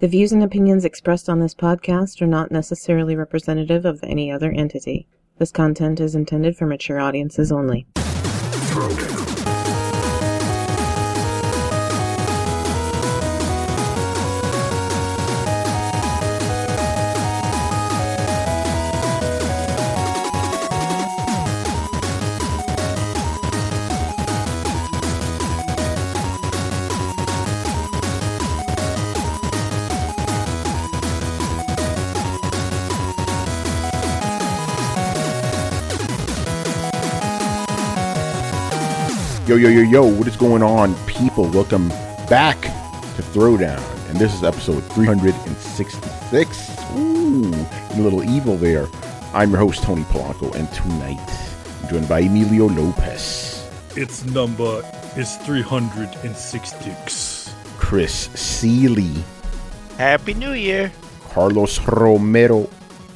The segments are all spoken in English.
The views and opinions expressed on this podcast are not necessarily representative of any other entity. This content is intended for mature audiences only. Yo, what is going on, people? Welcome back to Throwdown, and this is episode 366. Ooh, a little evil there. I'm your host, Tony Polanco, and tonight I'm joined by Emilio Lopez. Its number is 366. Chris Seeley. Happy New Year. Carlos Romero.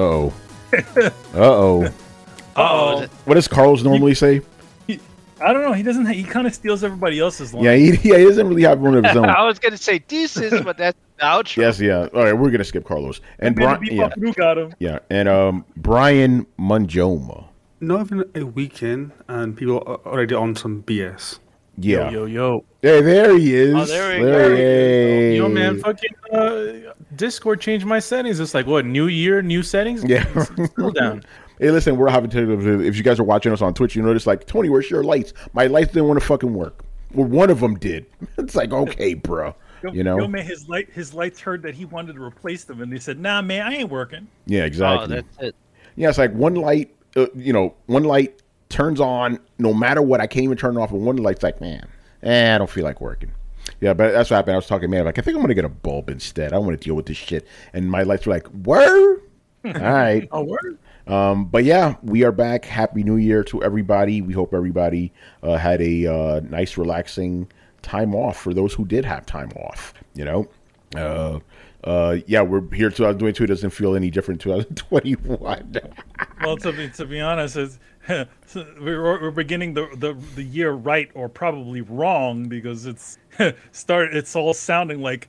Uh-oh. What does Carlos normally say? I don't know. He doesn't. He kind of steals everybody else's line. Yeah, he doesn't really have one of his own. I was going to say deuces, but that's the outro. Yes, yeah. All right, we're gonna skip Carlos and Brian. Got him. Yeah, and Brian Munjoma. Not even a weekend, and people are already on some BS. Yeah. Yo. Hey, there he is. Oh, there we go. Yo, man, fucking Discord changed my settings. It's like, what, new year, new settings? Yeah. Slow down. Hey, listen, we're having to. If you guys are watching us on Twitch, you notice, like, Tony, where's your lights? My lights didn't want to fucking work. Well, one of them did. It's like, okay, bro. You know? Yo, man, his lights heard that he wanted to replace them, and they said, nah, man, I ain't working. Yeah, exactly. Oh, that's it. Yeah, it's like one light, one light turns on no matter what. I can't even turn it off, and one light's like, man, I don't feel like working. Yeah, but that's what happened. I was talking, man, like, I think I'm going to get a bulb instead. I don't want to deal with this shit. And my lights were like, word? All right. Oh, word? But yeah, we are back. Happy New Year to everybody. We hope everybody had a nice, relaxing time off for those who did have time off, you know. Yeah, we're here. 2022 doesn't feel any different 2021. Well, to be honest, we're beginning the year right, or probably wrong, because it's all sounding like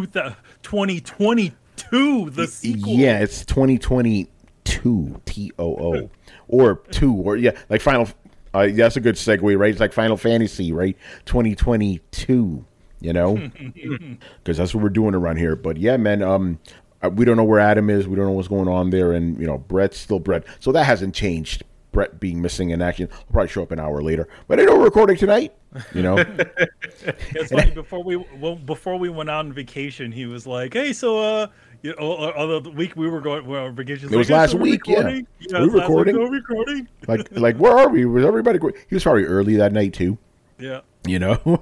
2022, the sequel. Yeah, it's 2022 TOO or 2 or yeah, like Final. That's a good segue, right? It's like Final Fantasy, right? 2022. You know, because that's what we're doing around here. But yeah, man, we don't know where Adam is. We don't know what's going on there. And, Brett's still Brett. So that hasn't changed. Brett being missing in action. He'll probably show up an hour later. But I know we're recording tonight, It's funny, before we went out on vacation, he was like, hey, so, the week we were going on vacation. It was last week, yeah. We were recording. Like, where are we? Was everybody? He was probably early that night, too. Yeah. Adam.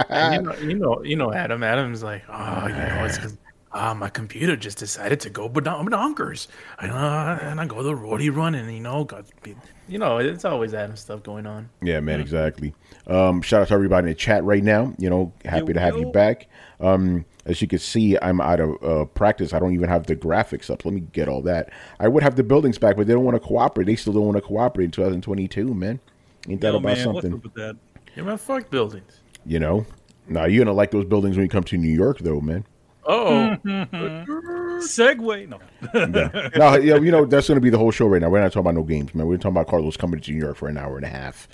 Adam's like, it's because my computer just decided to go bonkers, and I go the roadie run, and it's always Adam stuff going on. Yeah, man, exactly. Shout out to everybody in the chat right now. Happy to have you back. As you can see, I'm out of practice. I don't even have the graphics up. Let me get all that. I would have the buildings back, but they don't want to cooperate. They still don't want to cooperate in 2022, man. Ain't that about something? What's up with that? Yeah, man, fuck buildings. Now you're gonna like those buildings when you come to New York, though, man. Oh, segue. No, no, that's gonna be the whole show right now. We're not talking about no games, man. We're talking about Carlos coming to New York for an hour and a half.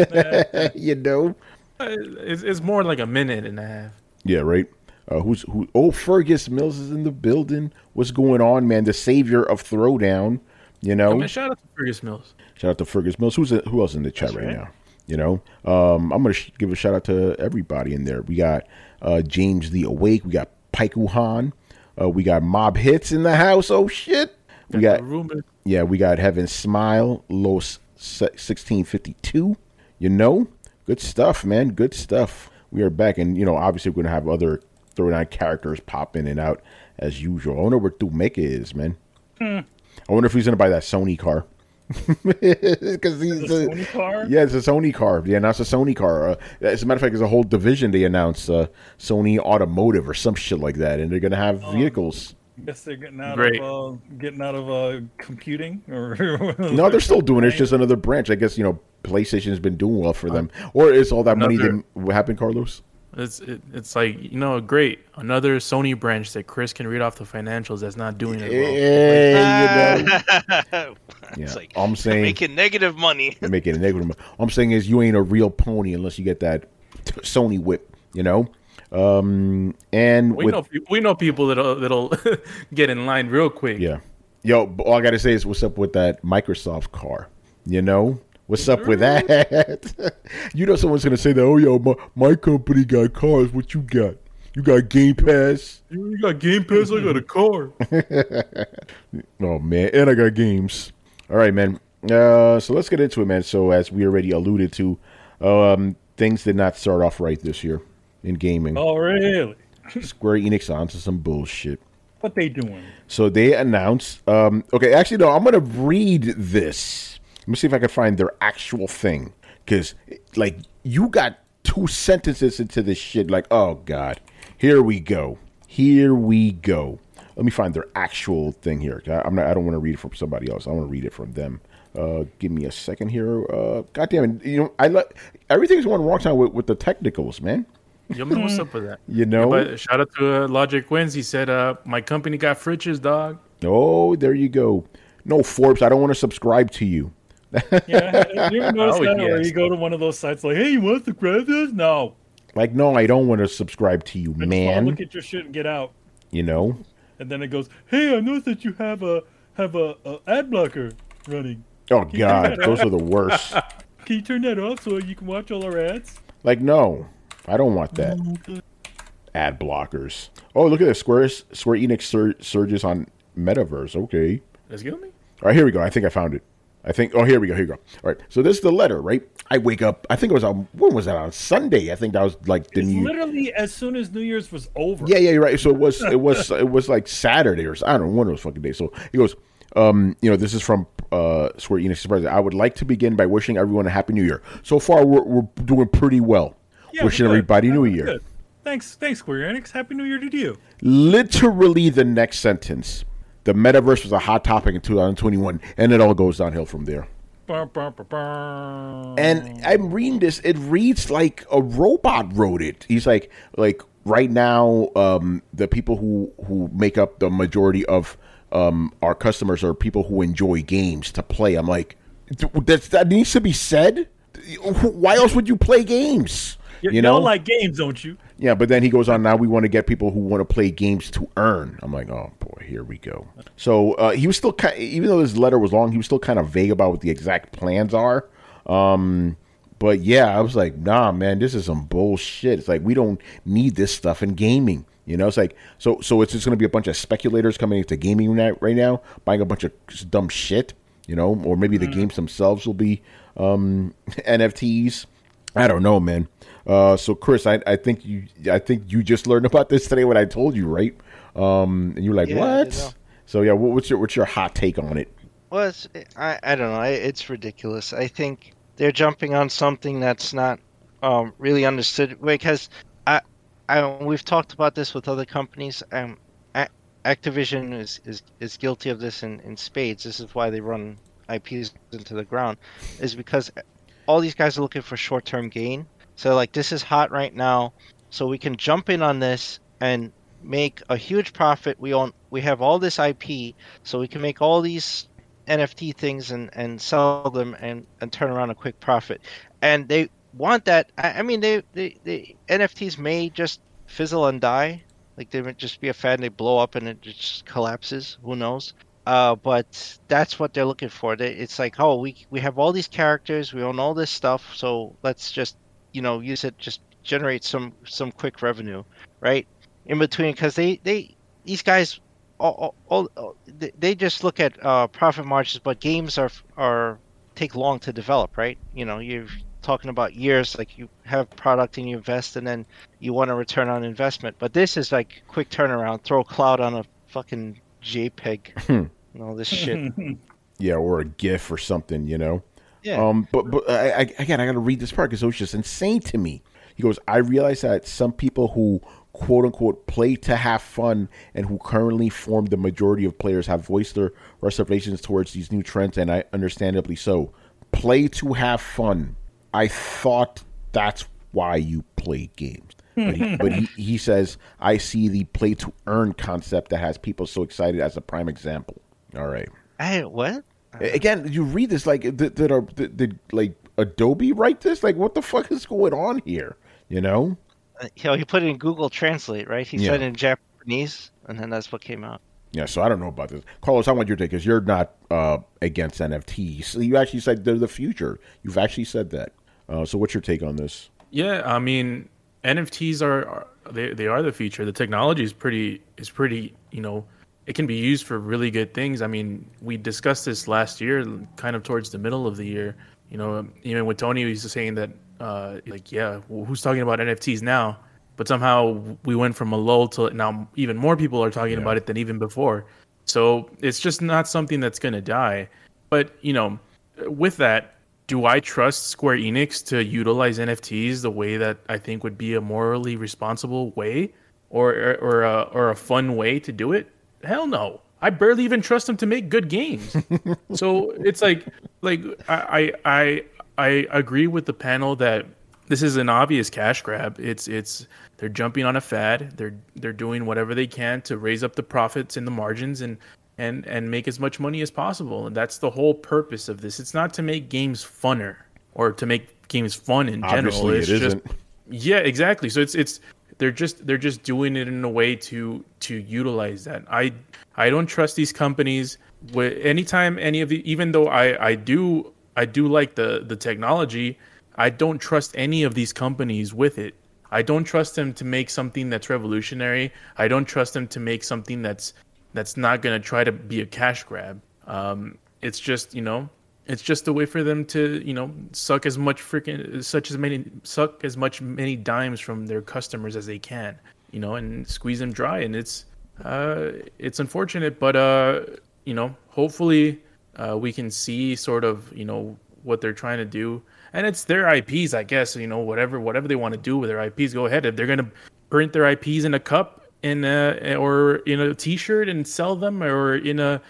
It's more like a minute and a half. Yeah, right. Who? Oh, Fergus Mills is in the building. What's going on, man? The savior of Throwdown. Shout out to Fergus Mills. Shout out to Fergus Mills. Who else in the chat right now? I'm going to give a shout out to everybody in there. We got James the Awake. We got Paiku Han. We got Mob Hits in the house. Oh, shit. We got Heaven Smile, Los 1652. Good stuff, man. Good stuff. We are back. And, obviously we're going to have other Throwdown characters pop in and out as usual. I wonder where Dumeka is, man. I wonder if he's going to buy that Sony car. Because he's a Sony car? Yeah, it's a Sony car. They announced a Sony car. As a matter of fact, there's a whole division they announced, Sony Automotive or some shit like that, and they're gonna have vehicles. I guess they're getting out of computing, or no, they're still doing it. It's just another branch. I guess PlayStation has been doing well for them, or is all that money? What happened, Carlos? It's like, great, another Sony branch that Chris can read off the financials that's not doing it well. It's like, I'm saying making negative money. making a negative money. All I'm saying is you ain't a real pony unless you get that Sony whip, And we know people that'll get in line real quick. Yeah. Yo, all I gotta say is what's up with that Microsoft car? What's up with that? Someone's gonna say that. Oh, yo, my company got cars. What you got? You got Game Pass? You got Game Pass? I got a car. Oh man, and I got games. All right, man. So let's get into it, man. So as we already alluded to, things did not start off right this year in gaming. Oh, really? Square Enix onto some bullshit. What they doing? So they announced. Okay, actually, no. I'm gonna read this. Let me see if I can find their actual thing, because you got 2 sentences into this shit. Like, oh god, here we go. Let me find their actual thing here. I don't want to read it from somebody else. I want to read it from them. Give me a second here. God damn it! Everything's going wrong time with the technicals, man. Yo, man, what's up with that? But shout out to Logic Wins. He said, "My company got fridges, dog." Oh, there you go. No, Forbes, I don't want to subscribe to you. Yeah, you ever notice that? Or you go to one of those sites like, "Hey, you want to subscribe to this?" No. No, I don't want to subscribe to you, man. Just look at your shit and get out. And then it goes, "Hey, I noticed that you have a ad blocker running. Oh god, those are the worst. Can you turn that off so you can watch all our ads?" No, I don't want that. Ad blockers. Oh, look at this. Square Enix surges on Metaverse. Okay. Let's get me. All right, here we go. I think I found it. Here we go. Here you go. All right. So this is the letter, right? I wake up. I think it was when was that? On Sunday. I think that was literally as soon as New Year's was over. Yeah, you're right. So it was like Saturday or I don't know, one of those fucking days. So he goes, this is from Square Enix president. I would like to begin by wishing everyone a happy New Year. So far, we're doing pretty well. Yeah, wishing everybody New Year. Good. Thanks, Square Enix. Happy New Year to you. Literally, the next sentence. The metaverse was a hot topic in 2021, and it all goes downhill from there. And I'm reading this. It reads like a robot wrote it. He's like right now, the people who make up the majority of our customers are people who enjoy games to play. I'm like, that needs to be said. Why else would you play games? You don't like games, don't you? Yeah, but then he goes on, now we want to get people who want to play games to earn. I'm like, oh, boy, here we go. So he was still even though his letter was long, he was still kind of vague about what the exact plans are. But, yeah, I was like, nah, man, this is some bullshit. It's like, we don't need this stuff in gaming. It's like, so it's just going to be a bunch of speculators coming into gaming right now, buying a bunch of dumb shit, or maybe the games themselves will be NFTs. I don't know, man. So Chris, I think you just learned about this today when I told you, right? And you were like, what? So yeah, what's your hot take on it? Well, I don't know. It's ridiculous. I think they're jumping on something that's not really understood, because we've talked about this with other companies. Activision is guilty of this in spades. This is why they run IPs into the ground, is because all these guys are looking for short-term gain. So this is hot right now, so we can jump in on this and make a huge profit. We have all this IP, so we can make all these NFT things and sell them and turn around a quick profit. And they want that. I mean, the NFTs may just fizzle and die. They might just be a fad, they blow up and it just collapses. Who knows? But that's what they're looking for. It's like, oh, we have all these characters, we own all this stuff, so let's just use it, just generate some quick revenue, right? In between, because these guys they just look at profit margins, but games are take long to develop, right? You're talking about years. You have product and you invest, and then you want a return on investment. But this is like quick turnaround. Throw a cloud on a fucking JPEG and all this shit. Yeah, or a GIF or something, Yeah. But I got to read this part because it was just insane to me. He goes, I realize that some people who, quote unquote, play to have fun and who currently form the majority of players have voiced their reservations towards these new trends, and I understandably so. Play to have fun. I thought that's why you play games. He says, I see the play to earn concept that has people so excited as a prime example. All right. What? Again, you read this like did like Adobe write this? Like, what the fuck is going on here? You know? He put it in Google Translate, right? He said in Japanese, and then that's what came out. Yeah, so I don't know about this. Carlos, I want your take because you're not against NFTs. So you actually said they're the future. You've actually said that. So what's your take on this? Yeah, I mean, NFTs are they are the future. The technology is pretty. You know, it can be used for really good things. I mean, we discussed this last year, kind of towards the middle of the year. You know, even with Tony, he was saying that, who's talking about NFTs now? But somehow we went from a lull to now even more people are talking about it than even before. So it's just not something that's going to die. But, you know, with that, do I trust Square Enix to utilize NFTs the way that I think would be a morally responsible way or a fun way to do it? Hell no. I barely even trust them to make good games. So it's like I agree with the panel that this is an obvious cash grab. It's they're jumping on a fad. They're doing whatever they can to raise up the profits and the margins and make as much money as possible. And that's the whole purpose of this. It's not to make games funner or to make games fun in general. Obviously, it's it just, isn't. Yeah, exactly. So it's they're just doing it in a way to utilize that. I don't trust these companies. Anytime any of the, even though I do like the technology, I don't trust any of these companies with it. I don't trust them to make something that's revolutionary. I don't trust them to make something that's not going to try to be a cash grab. It's just, you know, it's just a way for them to, you know, suck as much many dimes from their customers as they can, you know, and squeeze them dry. And it's unfortunate, but you know, hopefully we can see sort of, you know, what they're trying to do. And it's their IPs, I guess, you know, whatever they want to do with their IPs, go ahead. If they're going to print their IPs in a cup or in a t-shirt and sell them, or in a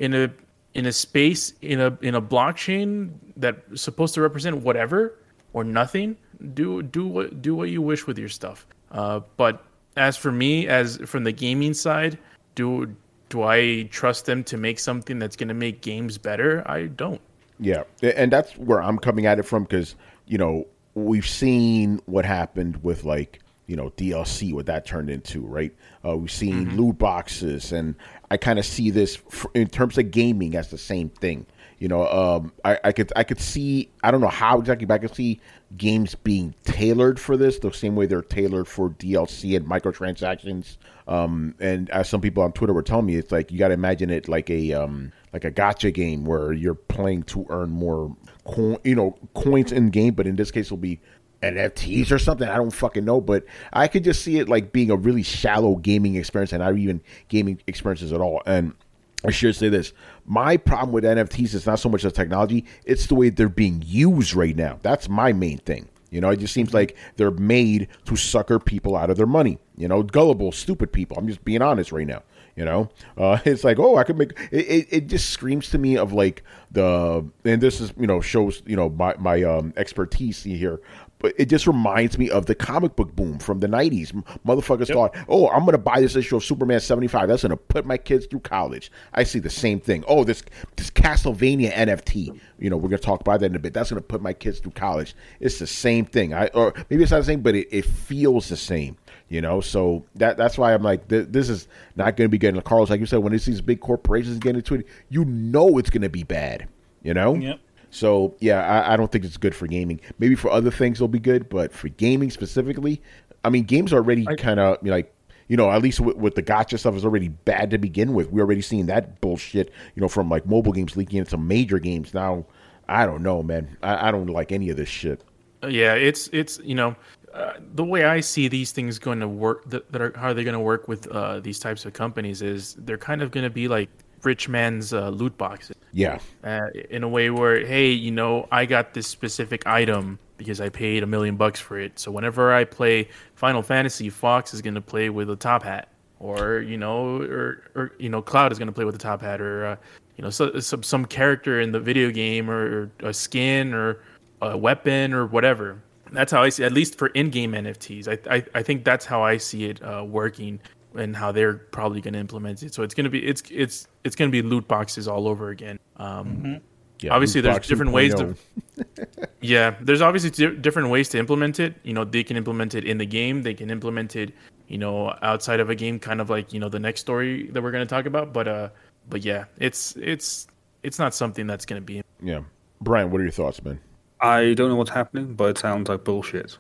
space in a blockchain that's supposed to represent whatever or nothing, do what you wish with your stuff. But as for me, as from the gaming side, do I trust them to make something that's going to make games better? I don't. Yeah, and that's where I'm coming at it from, because, you know, we've seen what happened with, like, you know, DLC, what that turned into, right? We've seen loot boxes, and I kind of see this in terms of gaming as the same thing. You know, I could see, I don't know how exactly, but I could see games being tailored for this the same way they're tailored for DLC and microtransactions. And as some people on Twitter were telling me, it's like you got to imagine it like a gacha game where you're playing to earn more coins in game, but in this case it'll be NFTs or something. I don't fucking know, but I could just see it like being a really shallow gaming experience and not even gaming experiences at all. And I should say this, my problem with NFTs is not so much the technology, it's the way they're being used right now. That's my main thing. You know, it just seems like they're made to sucker people out of their money. You know, gullible, stupid people. I'm just being honest right now. You know, it's like, oh, I could make it. It just screams to me of like and this is, you know, shows, you know, my expertise here. But it just reminds me of the comic book boom from the 90s. Motherfuckers thought, oh, I'm going to buy this issue of Superman 75. That's going to put my kids through college. I see the same thing. Oh, this Castlevania NFT. You know, we're going to talk about that in a bit. That's going to put my kids through college. It's the same thing. Or maybe it's not the same, but it feels the same. You know, so that's why I'm like, this is not going to be good. And Carlos, like you said, when it's these big corporations get into it, you know it's going to be bad. You know? Yep. So, yeah, I don't think it's good for gaming. Maybe for other things it'll be good, but for gaming specifically, I mean, games are already kind of, like, you know, at least with the gacha stuff is already bad to begin with. We're already seeing that bullshit, you know, from, like, mobile games leaking into major games. Now, I don't know, man. I don't like any of this shit. Yeah, it's you know, the way I see these things going to work, how they're going to work with these types of companies is they're kind of going to be like rich man's loot boxes. Yeah. In a way where, hey, you know, I got this specific item because I paid $1 million for it. So whenever I play Final Fantasy, Fox is going to play with a top hat, or you know, or you know, Cloud is going to play with a top hat, or you know, some character in the video game, or a skin, or a weapon, or whatever. That's how I see, at least for in-game NFTs. I think that's how I see it working, and how they're probably going to implement it. So it's going to be it's going to be loot boxes all over again. Yeah, obviously, loot there's box different ways 2.0. to. Yeah, there's obviously different ways to implement it. You know, they can implement it in the game. They can implement it, you know, outside of a game, kind of like, you know, the next story that we're going to talk about. But yeah, it's not something that's going to be. Yeah, Brian, what are your thoughts, man? I don't know what's happening, but it sounds like bullshit.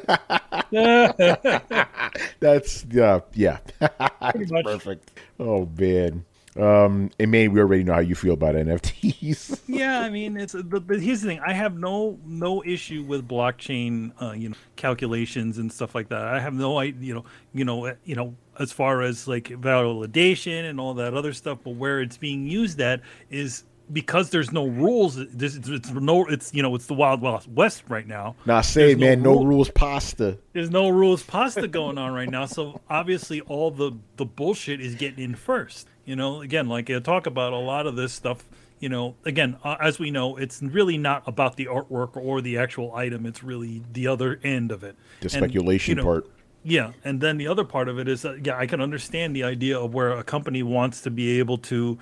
That's yeah. That's much. perfect. Oh man. And man, we already know how you feel about NFTs. Yeah, I mean, but here's the thing: I have no issue with blockchain, calculations and stuff like that. I have no idea, as far as like validation and all that other stuff. But where it's being used at is because there's no rules. It's the Wild West right now. Nah, say it, There's man. no No rule- rules pasta. There's no rules pasta going on right now. So obviously all the bullshit is getting in first. Again, like I talk about a lot of this stuff, again, as we know, it's really not about the artwork or the actual item. It's really the other end of it. The speculation part. Yeah. And then the other part of it is, I can understand the idea of where a company wants to be able to,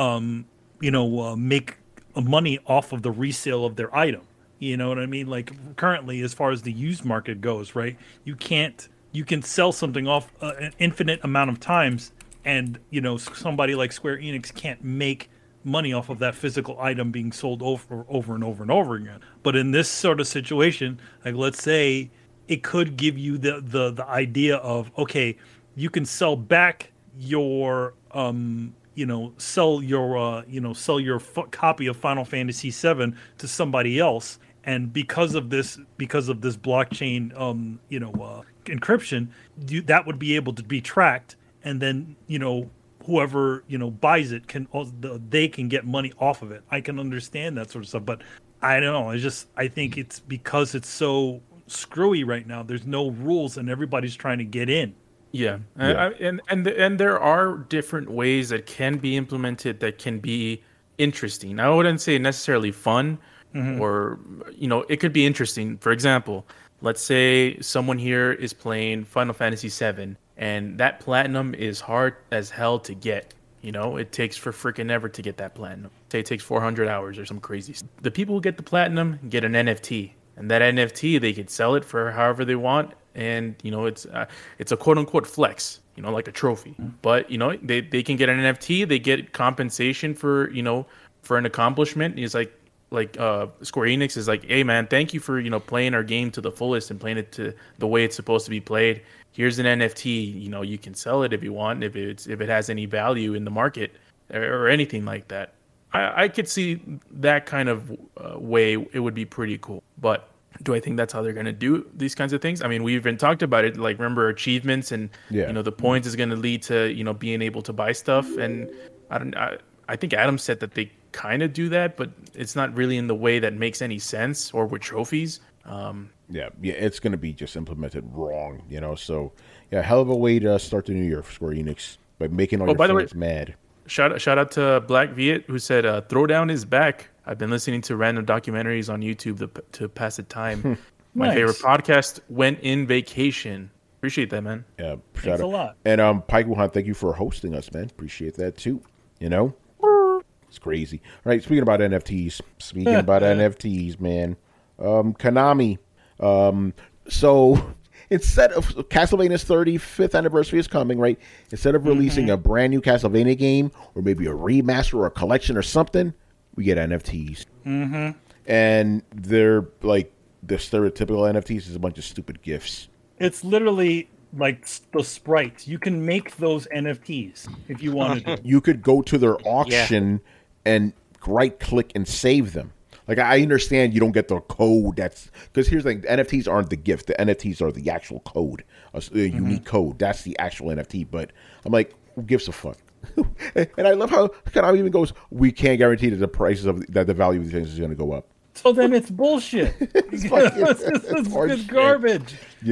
make money off of the resale of their item. You know what I mean? Like currently, as far as the used market goes, right? You can sell something off an infinite amount of times, and somebody like Square Enix can't make money off of that physical item being sold over and over and over again. But in this sort of situation, like let's say it could give you the idea of, okay, you can sell back your sell your copy of Final Fantasy VII to somebody else, and because of this blockchain encryption, that would be able to be tracked, and then whoever buys it they can get money off of it. I can understand that sort of stuff, but I don't know. I think it's because it's so screwy right now. There's no rules, and everybody's trying to get in. Yeah, Yeah. And there are different ways that can be implemented that can be interesting. I wouldn't say necessarily fun, or it could be interesting. For example, let's say someone here is playing Final Fantasy VII, and that platinum is hard as hell to get. It takes for freaking ever to get that platinum. Say it takes 400 hours or some crazy. The people who get the platinum get an NFT, and that NFT they could sell it for however they want. And it's a quote unquote flex, like a trophy. But they can get an NFT, they get compensation for an accomplishment. It's like Square Enix is like, hey man, thank you for playing our game to the fullest and playing it to the way it's supposed to be played. Here's an NFT. You can sell it if you want, if it has any value in the market or anything like that. I could see that kind of way. It would be pretty cool, but. Do I think that's how they're going to do these kinds of things? I mean, we've even talked about it. Like, remember achievements and the points is going to lead to being able to buy stuff. And I think Adam said that they kind of do that, but it's not really in the way that makes any sense or with trophies. Yeah, it's going to be just implemented wrong, So, yeah, hell of a way to start the new year for Square Enix by making all your by the way, fans mad. Shout out to Black Viet, who said, Throwdown is back. I've been listening to random documentaries on YouTube to pass the time. My Nice. favorite podcast, Went in Vacation. Appreciate that, man. Yeah, Thanks a lot. And Pike Wuhan, thank you for hosting us, man. Appreciate that too. It's crazy. All right, speaking about NFTs. Man. Konami. So instead of Castlevania's 35th anniversary is coming, right? Instead of releasing a brand new Castlevania game or maybe a remaster or a collection or something, we get NFTs. And they're like the stereotypical NFTs is a bunch of stupid GIFs. It's literally like the sprites. You can make those NFTs if you wanted to. You could go to their auction and right click and save them. Like, I understand you don't get the code. That's because here's the thing: NFTs aren't the gift. The NFTs are the actual code, a unique code. That's the actual NFT. But I'm like, who gives a fuck? And I love how Konami even goes, we can't guarantee that the prices that the value of these things is going to go up. So then it's bullshit. It's garbage.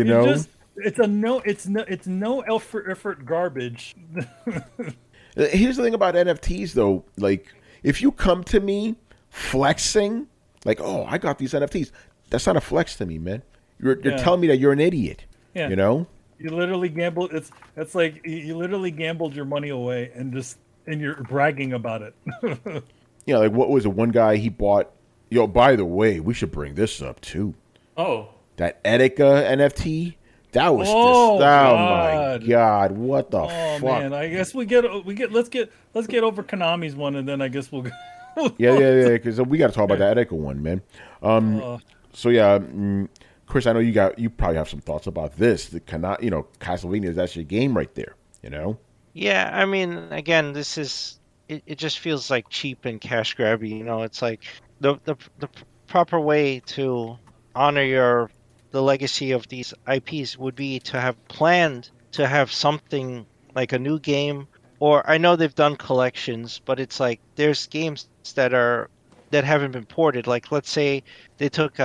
It's no effort garbage. Here's the thing about NFTs, though. Like, if you come to me flexing, like, oh, I got these NFTs, that's not a flex to me, man. You're Yeah. telling me that you're an idiot. Yeah. You know? You literally gambled. It's like you literally gambled your money away and you're bragging about it. You know, like what was it? One guy he bought. Yo, by the way, we should bring this up too. Oh, That Etika NFT. That was Oh, oh God. my god! What the Oh fuck? man, I guess let's get over Konami's one, and then I guess we'll. Yeah. Because we got to talk about that Etika one, man. So yeah, Chris, I know you probably have some thoughts about this. Castlevania, that's your game right there. You know. Yeah, I mean, again, this is it just feels like cheap and cash grabby. You know, it's like the proper way to honor the legacy of these IPs would be to have planned to have something like a new game, or I know they've done collections, but it's like there's games that haven't been ported. Like let's say they took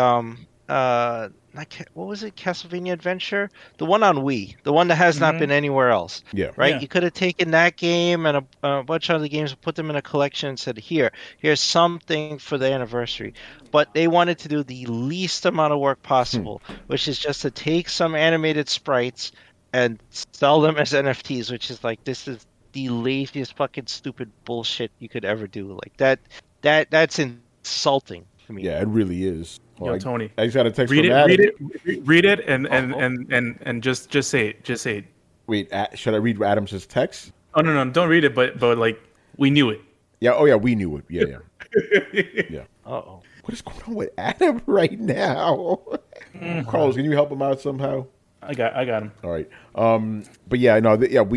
what was it, Castlevania Adventure, the one on Wii, the one that has not been anywhere else. Yeah. Right. Yeah. You could have taken that game and a bunch of other games, put them in a collection, and said, here's something for the anniversary. But they wanted to do the least amount of work possible, which is just to take some animated sprites and sell them as NFTs, which is like, this is the laziest fucking stupid bullshit you could ever do. Like that's insulting to me. Yeah, it really is. Yo, Tony, I just got a text read from it, Adam. read it, and just say it. Just say it. Wait, should I read Adams' text? Oh no, don't read it. But like we knew it. Yeah. Oh yeah, we knew it. Yeah. Yeah. Uh-oh. What is going on with Adam right now? Carlos, can you help him out somehow? I got him. All right. But yeah, no,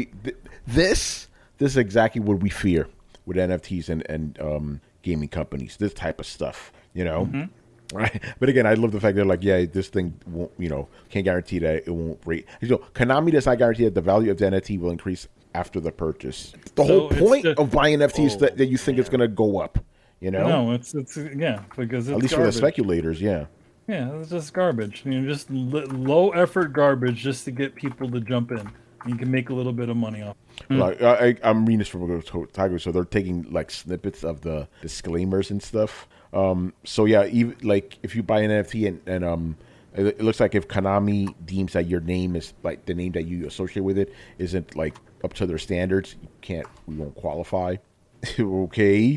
this is exactly what we fear with NFTs and gaming companies. This type of stuff, you know. Right. But again, I love the fact that like, yeah, this thing won't, can't guarantee that it won't rate. Konami does not guarantee that the value of the NFT will increase after the purchase. The whole point of buying NFTs that you think it's going to go up. You know. No, it's yeah, because it's at least garbage. for the speculators, yeah. Yeah, it's just garbage. Just low effort garbage just to get people to jump in. You can make a little bit of money off. Like I'm reading this from Tiger, so they're taking like snippets of the disclaimers and stuff. So yeah, even like if you buy an NFT and it looks like if Konami deems that your name is like the name that you associate with it isn't like up to their standards, we won't qualify. Okay.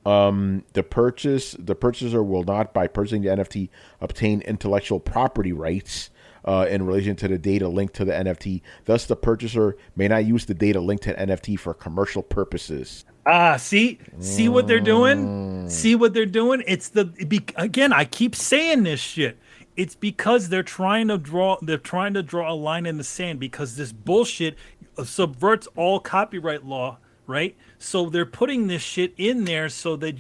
The purchaser will not, by purchasing the NFT, obtain intellectual property rights in relation to the data linked to the NFT. Thus, the purchaser may not use the data linked to NFT for commercial purposes. See what they're doing? See what they're doing? Again, I keep saying this shit. It's because they're trying to draw a line in the sand because this bullshit subverts all copyright law, right? So they're putting this shit in there so that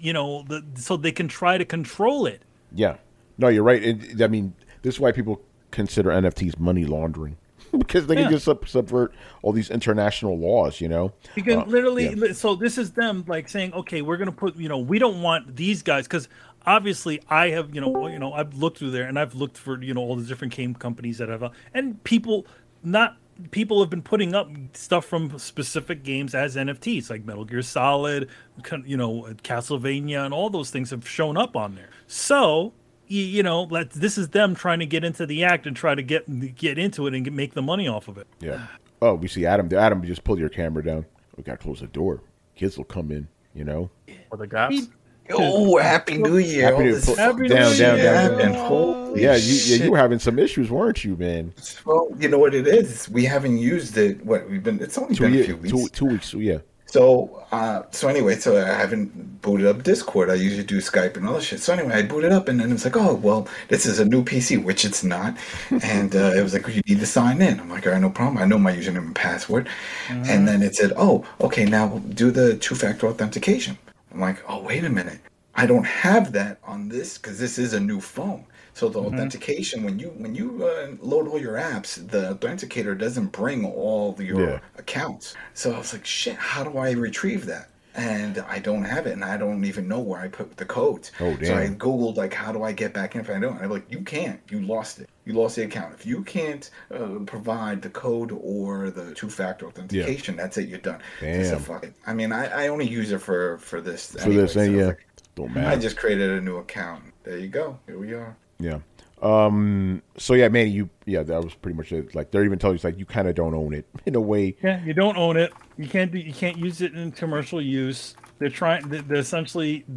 so they can try to control it. Yeah. No, you're right. This is why people consider NFTs money laundering. Because they can just subvert all these international laws, You can literally. So this is them like saying, okay, we're gonna put, we don't want these guys because obviously I have, I've looked through there and I've looked for, all the different game companies that have, and people have been putting up stuff from specific games as NFTs, like Metal Gear Solid, Castlevania, and all those things have shown up on there. So. This is them trying to get into the act and try to get into it and make the money off of it. Yeah. Oh, we see Adam. Adam, just pull your camera down. We got to close the door. Kids will come in, Or the cops. Oh, Happy New Year. Happy New Year. And holy you were having some issues, weren't you, man? Well, you know what it is? We haven't used it. It's only been a few weeks. 2 weeks, yeah. So anyway, I haven't booted up Discord. I usually do Skype and all that shit. So anyway, I booted up and then it was like, oh, well, this is a new PC, which it's not. And it was like, you need to sign in. I'm like, all right, no problem. I know my username and password. And then it said, oh, okay, now do the two-factor authentication. I'm like, oh, wait a minute. I don't have that on this because this is a new phone. So the authentication, when you load all your apps, the authenticator doesn't bring all your accounts. So I was like, shit, how do I retrieve that? And I don't have it, and I don't even know where I put the code. Oh, damn. So I Googled, like, how do I get back in if I don't? I'm like, you can't. You lost it. You lost the account. If you can't provide the code or the two-factor authentication, that's it. You're done. Damn. So fuck it. I mean, I only use it for this. For this, so yeah. like, Don't matter. I just created a new account. There you go. Here we are. Yeah. So yeah, Manny, that was pretty much it. Like they're even telling you, like, you kind of don't own it in a way. Yeah, you don't own it. You can't use it in commercial use. They're essentially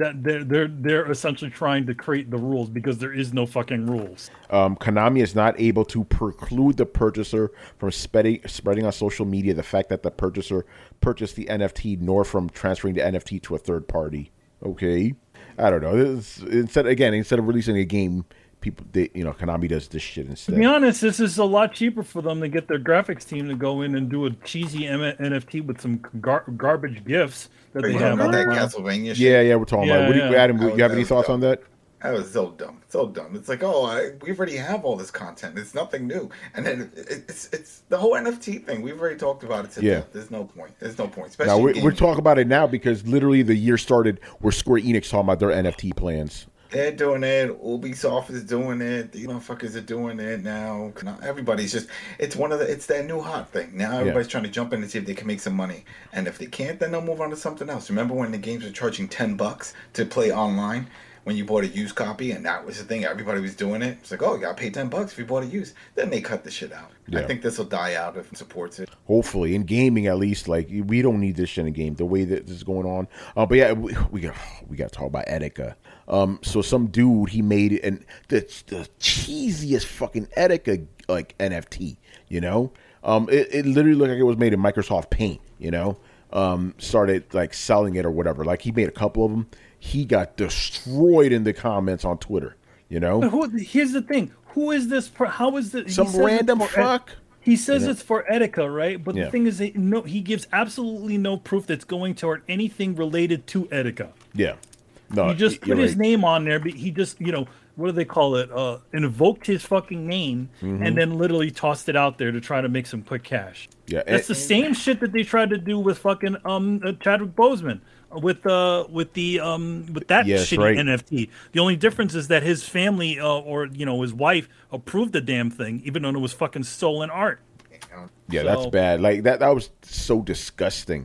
trying to create the rules because there is no fucking rules. Konami is not able to preclude the purchaser from spreading on social media the fact that the purchaser purchased the NFT, nor from transferring the NFT to a third party. Okay, I don't know. Instead of releasing a game, Konami does this shit instead. To be honest, this is a lot cheaper for them to get their graphics team to go in and do a cheesy NFT with some garbage gifts that they have. That Castlevania shit. Yeah, we're talking about. Adam, you have any thoughts on that? That was so dumb. It's like, we already have all this content. It's nothing new. And then it's the whole NFT thing. We've already talked about it today. Yeah. There's no point. Especially now we're talking about it now because literally the year started where Square Enix talking about their NFT plans. They're doing it. Ubisoft is doing it. The motherfuckers are doing it now. Everybody's just, it's that new hot thing. Now everybody's trying to jump in and see if they can make some money. And if they can't, then they'll move on to something else. Remember when the games were charging $10 to play online? When you bought a used copy, and that was the thing, everybody was doing it. It's like, you gotta pay $10 if you bought a used. Then they cut the shit out. Yeah. I think this will die out if it supports it. Hopefully, in gaming at least, like we don't need this shit in game. The way that this is going on, but yeah, we got to talk about Etika. So some dude he made it, and the cheesiest fucking Etika like NFT. It literally looked like it was made in Microsoft Paint. Started like selling it or whatever. Like he made a couple of them. He got destroyed in the comments on Twitter, But here's the thing. Who is this? How is this? Some random fuck. He says it's for Etika, right? But the thing is, he gives absolutely no proof that's going toward anything related to Etika. Yeah. No, he just put his name on there, but he just, what do they call it? Invoked his fucking name and then literally tossed it out there to try to make some quick cash. Yeah. That's the same shit that they tried to do with fucking Chadwick Boseman. With that shitty NFT. The only difference is that his family or his wife approved the damn thing, even though it was fucking stolen art. Yeah, that's bad. Like that was so disgusting.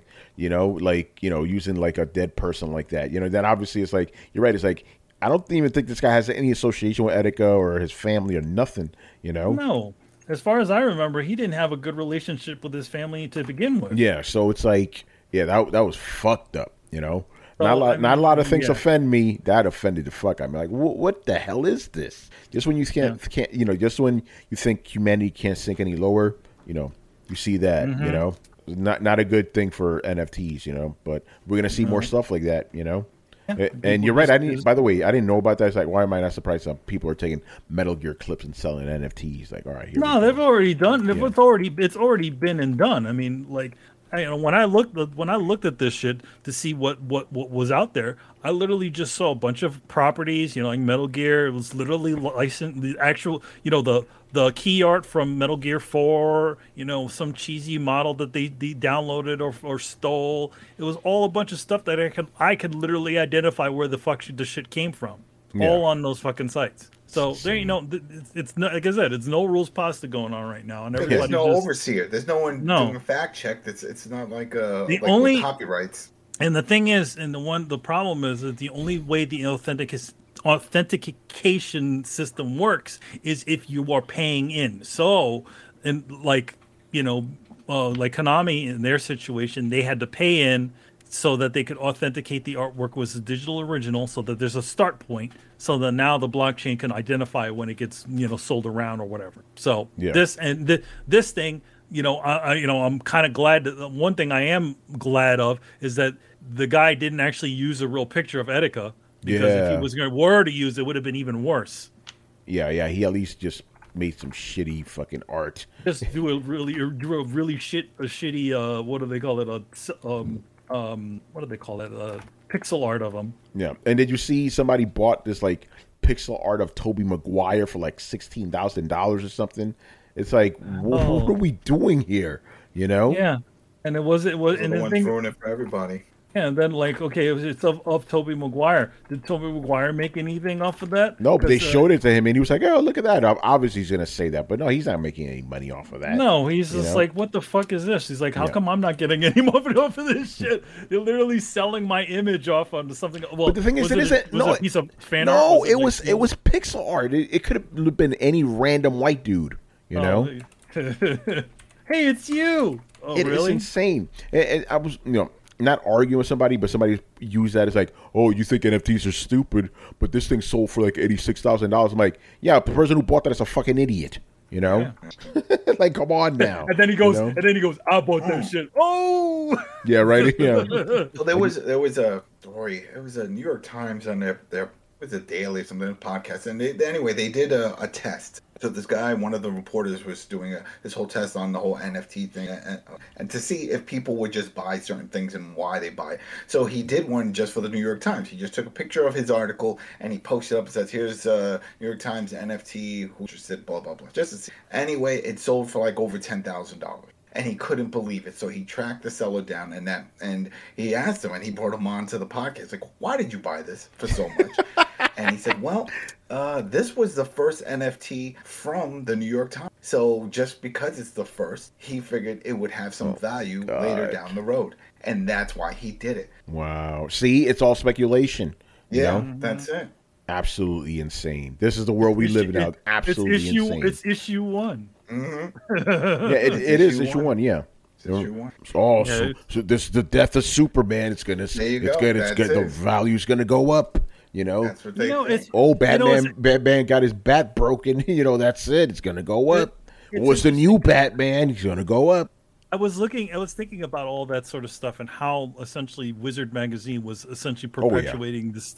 Using like a dead person like that. Then obviously it's like you're right. It's like I don't even think this guy has any association with Etika or his family or nothing. No. As far as I remember, he didn't have a good relationship with his family to begin with. Yeah, so it's like that was fucked up. Not a lot of things offend me. That offended the fuck. I'm like, what the hell is this? Just when you can't, just when you think humanity can't sink any lower, you see that, not a good thing for NFTs, but we're gonna see more stuff like that, Yeah. And you're right. By the way, I didn't know about that. It's like, why am I not surprised that people are taking Metal Gear clips and selling NFTs? Like, all right, they've already done. Yeah. It's already been and done. I mean, like. When I looked at this shit to see what was out there, I literally just saw a bunch of properties, like Metal Gear. It was literally licensed. The actual, the key art from Metal Gear 4. Some cheesy model that they downloaded or stole. It was all a bunch of stuff that I could literally identify where the fuck the shit came from. Yeah. All on those fucking sites. So there, it's not, like I said, it's no rules pasta going on right now, and there's no overseer. There's no one doing a fact check. It's not like only copyrights. And the thing is, the problem is that the only way the authentication system works is if you are paying in. So, like Konami in their situation, they had to pay in so that they could authenticate the artwork was a digital original, so that there's a start point, so that now the blockchain can identify when it gets sold around or whatever. So this thing, I'm kind of glad that one thing I am glad of is that the guy didn't actually use a real picture of Etika, because if he was were to use it, would have been even worse. Yeah, he at least just made some shitty fucking art. Just do a really shitty what do they call it? What do they call it? Pixel art of them. Yeah. And did you see somebody bought this like pixel art of Tobey Maguire for like $16,000 or something? It's like, what are we doing here? Yeah. And it was, and the one throwing it for everybody. And then, like, okay, it's of Tobey Maguire. Did Tobey Maguire make anything off of that? No, but they 'Cause, showed it to him, and he was like, "Oh, look at that." Obviously, he's gonna say that, but no, he's not making any money off of that. No, he's you just know? like, what the fuck is this? He's like, how Yeah. come I'm not getting any money off of this shit? They're literally selling my image off onto something. Well, But the thing is, was it was isn't. it a piece of fan art? No, it like, was pixel art. It could have been any random white dude. You know, hey, it's you. Oh, it is really? insane. And I was, not arguing with somebody, but somebody used that as like, "Oh, you think NFTs are stupid, but this thing sold for like $86,000." I'm like, yeah, the person who bought that is a fucking idiot. You know, like, come on now. And then he goes, you know? I bought that shit. Oh, Yeah, right. Yeah, So there was a story. It was a New York Times on their was a daily or something podcast, and they did a test. So this guy, one of the reporters, was doing this whole test on the whole NFT thing, and to see if people would just buy certain things and why they buy it. So he did one just for the New York Times. He just took a picture of his article and he posted up and says, "Here's New York Times NFT who just said blah blah blah." Just to see. Anyway, it sold for like over $10,000. And he couldn't believe it, so he tracked the seller down, and he asked him, and he brought him on to the podcast. Like, why did you buy this for so much? And he said, well, this was the first NFT from the New York Times. So just because it's the first, he figured it would have some value later down the road, and that's why he did it. wow. See, it's all speculation. You Yeah, know? that's it. Absolutely insane. This is the world we live in now. Absolutely insane. It's issue 1. Yeah, it is issue one. Yeah. Issue one. Oh, Yeah. so this the death of Superman. It's gonna. There you it's go. good. It's That's good. The it. value's gonna go up. You know. That's what they think. It's Oh, Batman! it's- Batman got his bat broken. You know, that's it. It's gonna go up. it's What's the new Batman? He's gonna go up. I was thinking about all that sort of stuff and how essentially Wizard Magazine was essentially Oh, yeah. perpetuating this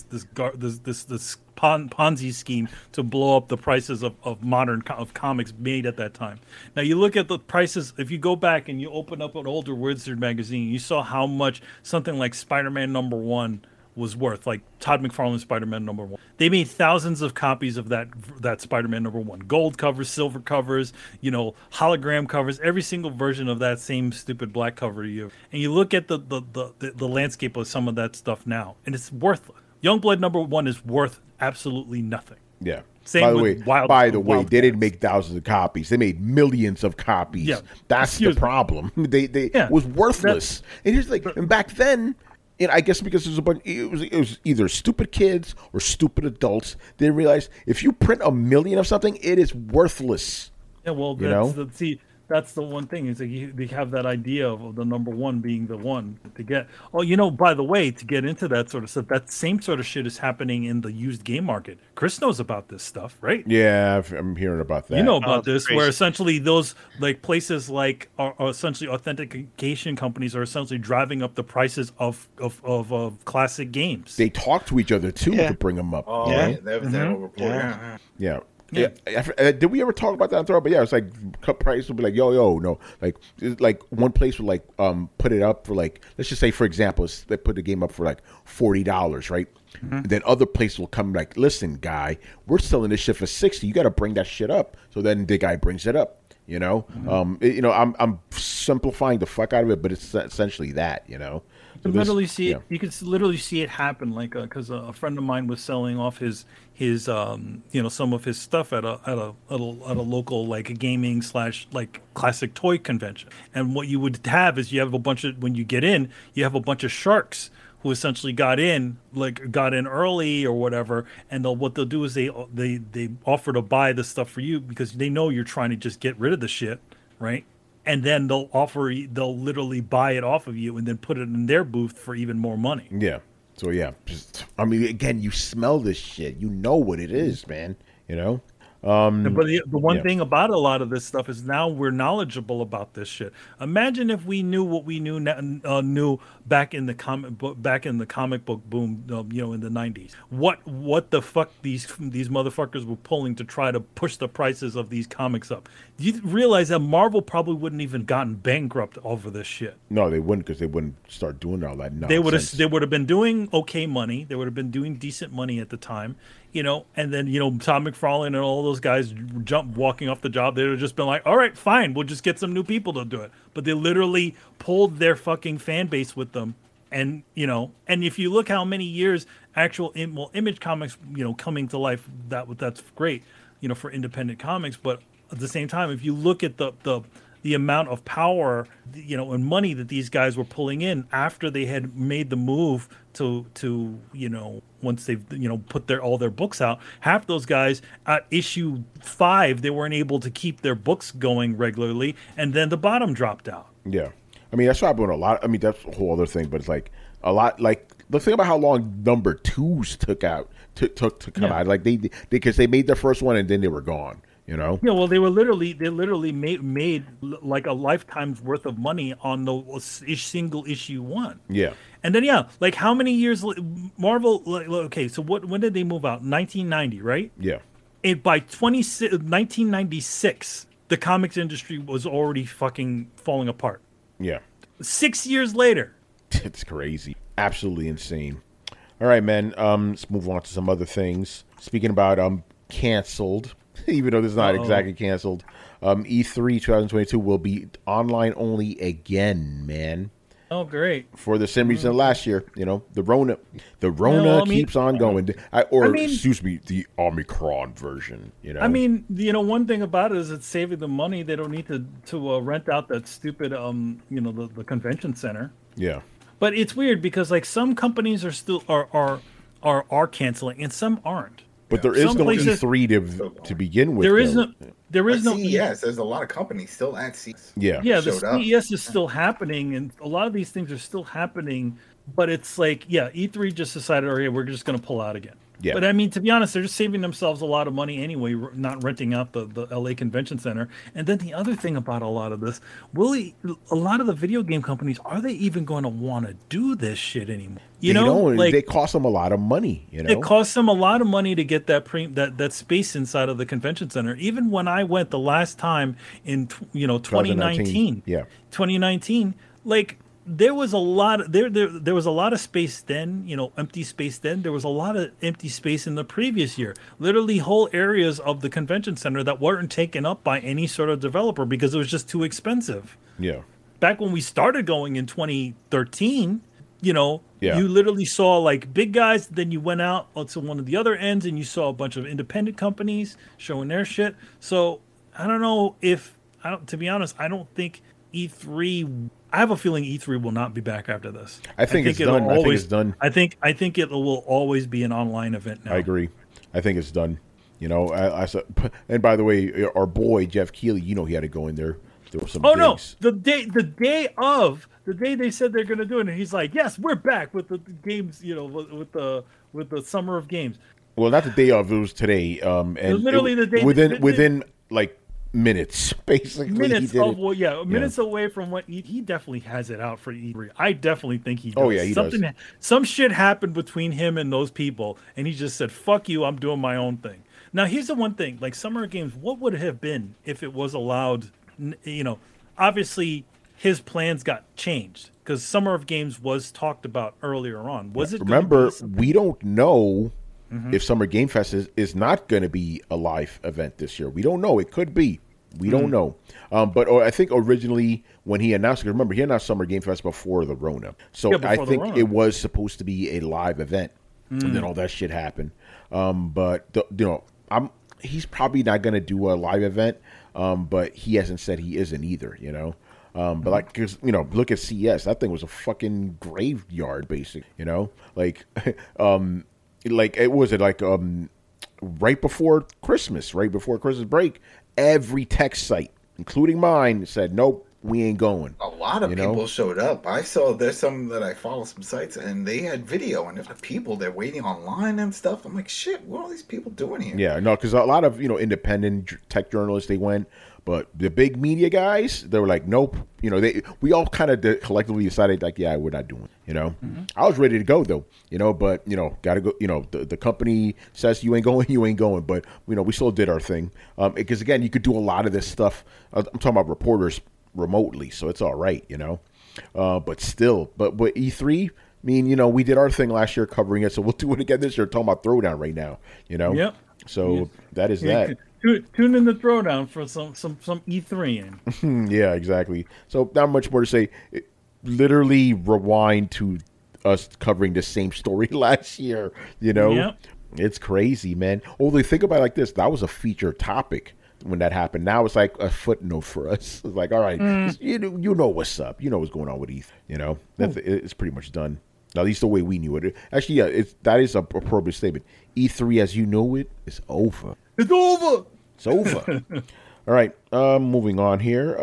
Ponzi scheme to blow up the prices of modern comics made at that time. Now you look at the prices. If you go back and you open up an older Wizard Magazine, you saw how much something like Spider-Man #1 was worth, like Todd McFarlane's Spider-Man #1. They made thousands of copies of that Spider-Man #1. Gold covers, silver covers, hologram covers, every single version of that same stupid black cover you. And you look at the landscape of some of that stuff now, and it's worthless. Youngblood #1 is worth absolutely nothing. Yeah. Same by the with way, Wild they didn't Cats. make thousands of copies. They made millions of copies. Yeah. That's the Excuse me. problem. They Yeah. was worthless. And here's and back then, I guess because there's a bunch, it was either stupid kids or stupid adults. They realized if you print 1 million of something, it is worthless. Yeah, well, You know? that's the one thing is that they have that idea of the #1 being the one to get. Oh, by the way, to get into that sort of stuff, that same sort of shit is happening in the used game market. Chris knows about this stuff, right? Yeah, I'm hearing about that. You know about it's this, crazy. where essentially those like places like are essentially authentication companies are essentially driving up the prices of classic games. They talk to each other too Yeah. to bring them up. Oh, Yeah. yeah. That was that whole report. Yeah. Yeah. Yeah. Did we ever talk about that on Throw? But yeah, it's like cut price would be like, yo, no, like one place would like put it up for like, let's just say for example, they put the game up for like $40, right? And then other places will come like, listen, guy, we're selling this shit for $60. You got to bring that shit up. So then the guy brings it up. I'm simplifying the fuck out of it, but it's essentially that. You can literally see it. You can literally see it happen. Like, because a friend of mine was selling off his some of his stuff at a local like a gaming / like classic toy convention. And what you would have is you have a bunch of when you get in, you have a bunch of sharks who essentially got in early or whatever. And what they'll do is they offer to buy the stuff for you because they know you're trying to just get rid of the shit, right? And then they'll literally buy it off of you and then put it in their booth for even more money. Yeah. So yeah, again, you smell this shit. You know what it is, man. But the one thing about a lot of this stuff is now we're knowledgeable about this shit. Imagine if we knew what we knew back in the comic book boom, in the 90s. What the fuck these motherfuckers were pulling to try to push the prices of these comics up. Do you realize that Marvel probably wouldn't even gotten bankrupt over this shit? No, they wouldn't, because they wouldn't start doing all that nonsense. They would have been doing okay money. They would have been doing decent money at the time, and then Todd McFarlane and all those guys walking off the job. They would have just been like, all right, fine, we'll just get some new people to do it. But they literally pulled their fucking fan base with them And and if you look how many years actual Image Comics, coming to life, that's great, for independent comics. But at the same time, if you look at the amount of power, and money that these guys were pulling in after they had made the move to once they've put all their books out, half those guys at issue 5 they weren't able to keep their books going regularly, and then the bottom dropped out. Yeah. I mean, that's happened a lot. I mean, that's a whole other thing, but it's like a lot. Like, let's think about how long number 2s took to come out. Like because they made their first one and then they were gone. Yeah, well, they literally made like a lifetime's worth of money on the single issue 1. Yeah, and then like how many years Marvel? Okay, so when did they move out? 1990, right? Yeah. And by 1996, the comics industry was already fucking falling apart. Yeah. 6 years later. It's crazy. Absolutely insane. All right, man. Let's move on to some other things. Speaking about canceled, even though this is not exactly canceled, E3 2022 will be online only again, man. Oh, great. For the same reason last year, the Rona keeps on going. Excuse me, the Omicron version, I mean, one thing about it is it's saving them money. They don't need to rent out that stupid, the convention center. Yeah. But it's weird because like some companies are still are canceling and some aren't. But there is no E3 to begin with. There is no CES. There's a lot of companies still at CES. Yeah, the CES is still happening, and a lot of these things are still happening. But it's like, E3 just decided, okay, we're just going to pull out again. Yeah. But I mean, to be honest, they're just saving themselves a lot of money anyway, not renting out the LA Convention Center. And then the other thing about a lot of this, a lot of the video game companies, are they even going to want to do this shit anymore? They cost them a lot of money. It costs them a lot of money to get that space inside of the convention center. Even when I went the last time in 2019, 2019, like. There was a lot. There was a lot of space then. Empty space then. There was a lot of empty space in the previous year. Literally, whole areas of the convention center that weren't taken up by any sort of developer because it was just too expensive. Yeah. Back when we started going in 2013, you literally saw like big guys. Then you went out to one of the other ends and you saw a bunch of independent companies showing their shit. So I don't know to be honest, I don't think E3. I have a feeling E3 will not be back after this. I think it's done. I think it's done. I think it will always be an online event now. I agree. I think it's done. I said, and by the way, our boy Jeff Keighley, he had to go in there. There were some. No, the day they said they're going to do it, and he's like, "Yes, we're back with the games." With the Summer of Games. Well, not the day of. It was today. And literally the day within like minutes, basically. Minutes away from what he definitely has it out for E3. I definitely think he does. Oh yeah, he does. Some shit happened between him and those people, and he just said, "Fuck you, I'm doing my own thing." Now, here's the one thing: like Summer Games, what would it have been if it was allowed? Obviously, his plans got changed because Summer of Games was talked about earlier on. Was it? Remember, we don't know. If Summer Game Fest is not going to be a live event this year. We don't know. It could be. We don't know. But I think originally when he announced it, remember, he announced Summer Game Fest before the Rona. So I think it was supposed to be a live event. And then all that shit happened. But, he's probably not going to do a live event. But he hasn't said he isn't either, But like, cause, look at CES. That thing was a fucking graveyard, basically, Like, right before Christmas break, every tech site, including mine, said, nope, we ain't going. A lot of people showed up. I saw there's some that I follow some sites and they had video and there's people they're waiting online and stuff. I'm like, shit, what are all these people doing here? Yeah, no, because a lot of independent tech journalists, they went, but the big media guys, they were like, nope. We all kind of collectively decided like, yeah, we're not doing it. I was ready to go though. But gotta go. The company says you ain't going. But we still did our thing because again, you could do a lot of this stuff. I'm talking about reporters remotely, so it's all right. But still, but E3. I mean, we did our thing last year covering it, so we'll do it again this year. Talking about Throwdown right now. Yep. So that is that. Tune in the Throwdown for some E3 in. Yeah, exactly. So not much more to say. Literally rewind to us covering the same story last year. You know, Yep. it's crazy, man. Only think about it like this: that was a feature topic when that happened. Now it's like a footnote for us. It's like, all right, you know what's up. You know what's going on with ETH. You know, it's pretty much done. At least the way we knew it. Actually, yeah, that is a appropriate statement. E3 as you know it is over. It's over. It's over. All right, moving on here.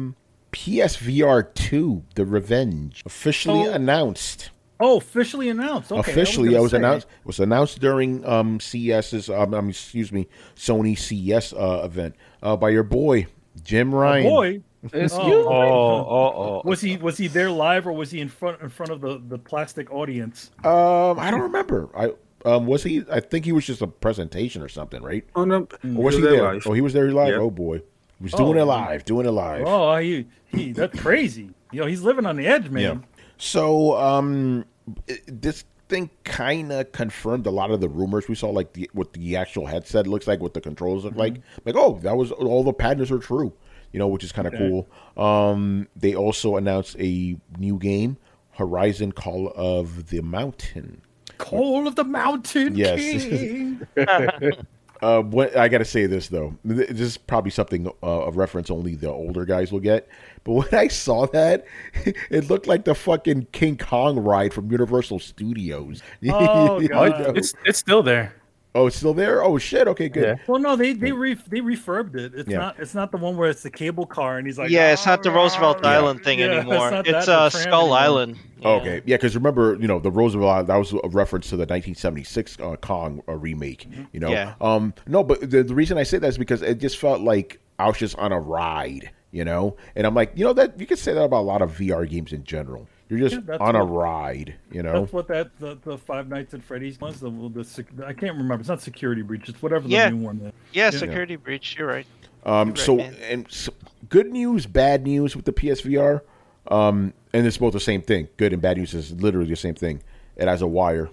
PSVR 2, The Revenge, officially announced. Oh, officially announced. Okay, Officially, it was announced. It was announced during CES's, Sony CES event by your boy Jim Ryan. Boy, It's Oh, you. Oh. was he there live or was he in front of the plastic audience? I don't remember. Was he? I think he was just a presentation or something, right? Oh no, Or was he there? live. Oh, he was there live. Yeah. Oh boy, he was doing it live. Doing it live. Oh, he that's crazy. He's living on the edge, man. Yeah. So, this thing kind of confirmed a lot of the rumors we saw, like what the actual headset looks like, what the controls look like. Like, oh, that was all the patents are true, which is kind of cool. They also announced a new game, Horizon Call of the Mountain. Call of the Mountain Yes. King. I got to say this though, this is probably something of reference only the older guys will get. But when I saw that, it looked like the fucking King Kong ride from Universal Studios. Oh, God. It's still there. Oh, it's still there. Oh shit. Okay, good. Yeah. Well, no, they refurbed it. It's not the one where it's the cable car and he's like, Yeah, it's not the Roosevelt "Arr, arr." Island thing Yeah, anymore. not It's that, the tram Skull anymore. Island. Okay, yeah, because remember, the Roosevelt, that was a reference to the 1976 Kong remake. Yeah. No, but the reason I say that is because it just felt like I was just on a ride, and I'm like, that you could say that about a lot of VR games in general. You're just that's on a what- ride, That's what the Five Nights at Freddy's was. I can't remember. It's not Security Breach. It's whatever Yeah. the new one is. Yeah, security breach. You're right. So, man. so good news, bad news with the PSVR, and it's both the same thing. Good and bad news is literally the same thing. It has a wire.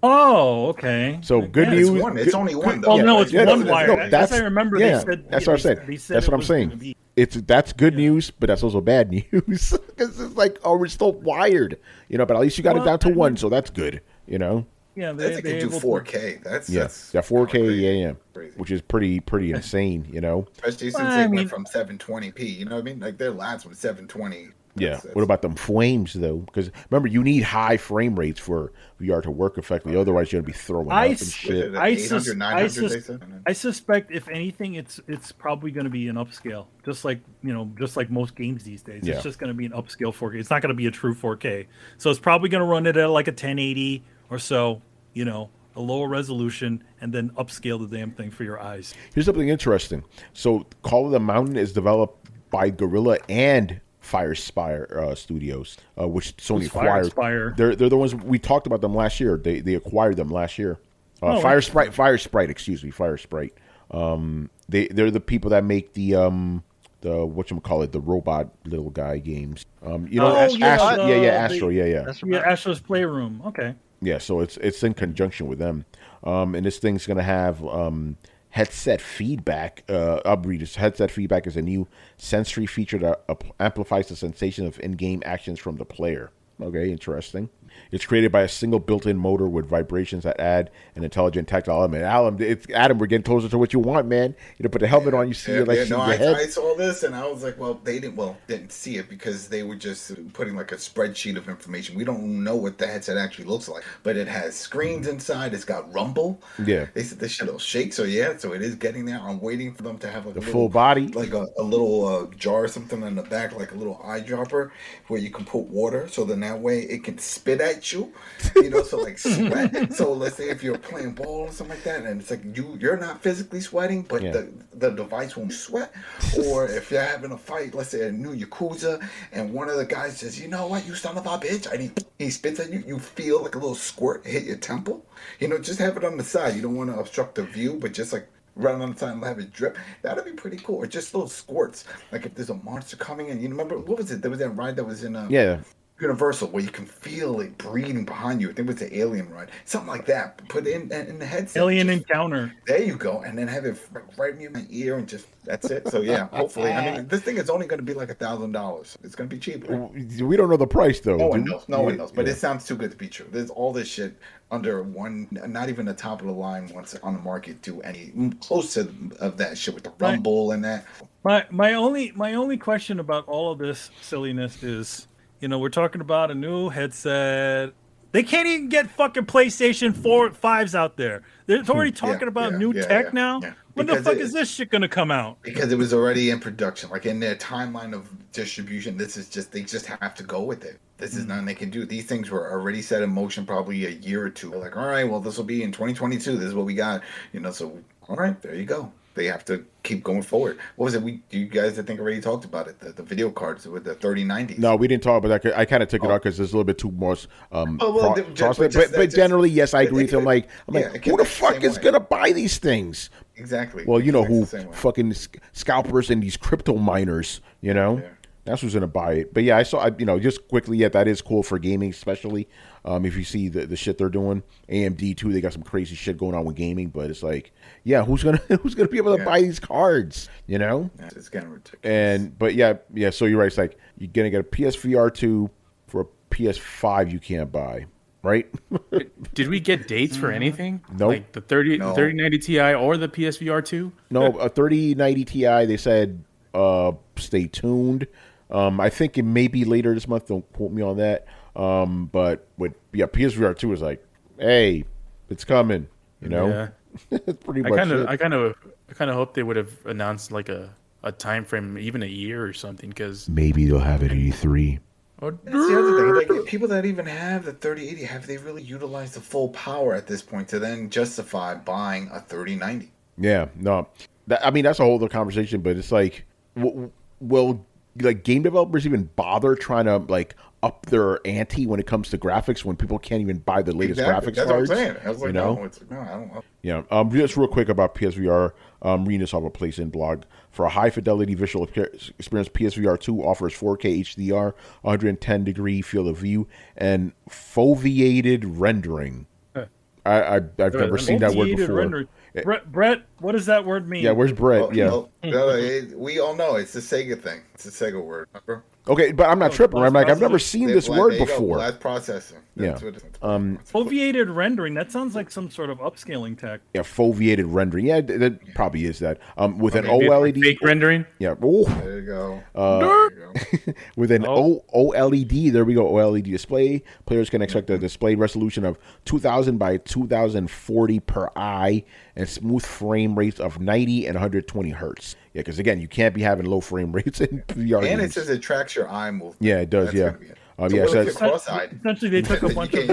Oh, okay. So good Yeah, news. It's only one, though. Oh no, it's Yeah, one wire. no, As I remember, yeah, they said that's what I said. they said That's it what I'm was gonna saying. be- That's good news, but that's also bad news because it's like, oh, we're still wired, but at least you got it down to one, so that's good, Yeah, They can do able to- 4K. That's Yeah, that's 4K, crazy. yeah, Crazy. which is pretty insane, Especially since Well, they I mean- went from 720p. You know what I mean? Like their last was 720. Yeah. That's- What about them flames though? Because remember, you need high frame rates for VR to work effectively. Otherwise, you're gonna be throwing up and Was shit. it I 800, sus- 900, I sus- they said? I suspect, if anything, it's probably going to be an upscale, just like most games these days. Yeah. It's just going to be an upscale 4K. It's not going to be a true 4K. So it's probably going to run it at like a 1080 or so, a lower resolution, and then upscale the damn thing for your eyes. Here's something interesting. So, Call of the Mountain is developed by Guerrilla and Firespire Studios, which Sony Who's acquired. Firespire? They're the ones we talked about them last year. They acquired them last year. Oh, Firesprite, excuse me, Firesprite. They're the people that make the whatchamacallit, the robot little guy games. yeah, Astro, yeah. That's Yeah, right. Astro's Playroom. Okay. Yeah, so it's in conjunction with them, and this thing's gonna have headset feedback. I'll read this. Headset feedback is a new sensory feature that amplifies the sensation of in-game actions from the player. Okay, interesting. It's created by a single built-in motor with vibrations that add an intelligent tactile element. Adam, we're getting closer to what you want, man. Put the helmet on, you see it see your head. I saw this and I was like, well, they didn't see it because they were just putting like a spreadsheet of information. We don't know what the headset actually looks like, but it has screens inside. It's got rumble. Yeah. They said this shit'll shake. So yeah, so it is getting there. I'm waiting for them to have like The a full little, body. like a little jar or something in the back, like a little eyedropper where you can put water. So then that way it can spit at you, so like sweat. So let's say if you're playing ball or something like that, and it's like you're not physically sweating, but Yeah. the device won't sweat. Or if you're having a fight, let's say a new Yakuza, and one of the guys says, "You know what, you son of a bitch," and he spits at you, you feel like a little squirt hit your temple. Just have it on the side. You don't want to obstruct the view, but just like run on the side and have it drip. That'd be pretty cool. Or just little squirts. Like if there's a monster coming in. You remember what was it? There was that ride that was in Yeah. Universal, where you can feel it breathing behind you. I think it was the Alien ride, something like that. Put it in the headset. Alien Encounter. There you go, and then have it right near my ear, and just that's it. So yeah, hopefully, I mean, this thing is only going to be like $1,000. It's going to be cheaper. We don't know the price though. No one knows. No one knows. But it sounds too good to be true. There's all this shit under one, not even the top of the line once on the market to any close to of that shit with the Rumble and that. My only question about all of this silliness is, we're talking about a new headset. They can't even get fucking PlayStation 5s out there. They're already talking about new tech now. Yeah. When the fuck is this shit gonna come out? Because it was already in production. Like in their timeline of distribution, they just have to go with it. This is nothing they can do. These things were already set in motion probably a year or two. They're like, all right, well, this will be in 2022. This is what we got. So all right, there you go. They have to keep going forward. What was it? You guys, I think, already talked about it. The video cards with the 3090s. No, we didn't talk about that. I kind of took it out because there's a little bit too much. But generally, yes, I agree with him. Like, who the fuck is gonna buy these things? Exactly. Well, you know who? Fucking scalpers and these crypto miners. That's who's gonna buy it. But yeah, I saw. Just quickly, that is cool for gaming, especially if you see the shit they're doing. AMD too, they got some crazy shit going on with gaming. But it's like, yeah, who's gonna be able to buy these cards? Yeah, it's kind of ridiculous. But yeah. So you're right. It's like you're gonna get a PSVR 2 for a PS5 you can't buy, right? Did we get dates for anything? No, like the 3090 Ti or the PSVR 2? No, a 3090 Ti. They said stay tuned. I think it may be later this month. Don't quote me on that. But PSVR 2 is like, hey, it's coming. Yeah. It's pretty much. I kind of hope they would have announced like a time frame, even a year or something, because maybe they'll have it at E3. That's the other thing. Like, people that even have the 3080, have they really utilized the full power at this point to then justify buying a 3090? Yeah, no. That's a whole other conversation. But it's like, will game developers even bother trying to up their ante when it comes to graphics when people can't even buy the latest graphics That's cards? What I'm saying. I was like, no, I don't know. Yeah. Just real quick about PSVR. Reading this off a PlayStation blog. For a high-fidelity visual experience, PSVR 2 offers 4K HDR, 110-degree field of view, and foveated rendering. I've never seen that word before. Rendering. Brett, what does that word mean? Yeah, where's Brett? We all know it's a Sega thing. It's a Sega word. Remember? Okay, but I'm not tripping. I'm like, I've never seen this word before. Blast processing. That's what foveated rendering. That sounds like some sort of upscaling tech. Yeah, foveated rendering. Yeah, that probably is that. With an OLED fake rendering. Yeah. Oh. There you go. With an OLED, there we go. OLED display. Players can expect a display resolution of 2000 by 2040 per eye and smooth frame rates of 90 and 120 hertz. Yeah, because again, you can't be having low frame rates in VR. And it says it tracks your eye movement. Yeah, it does. Cross-eyed? Essentially, they took a bunch of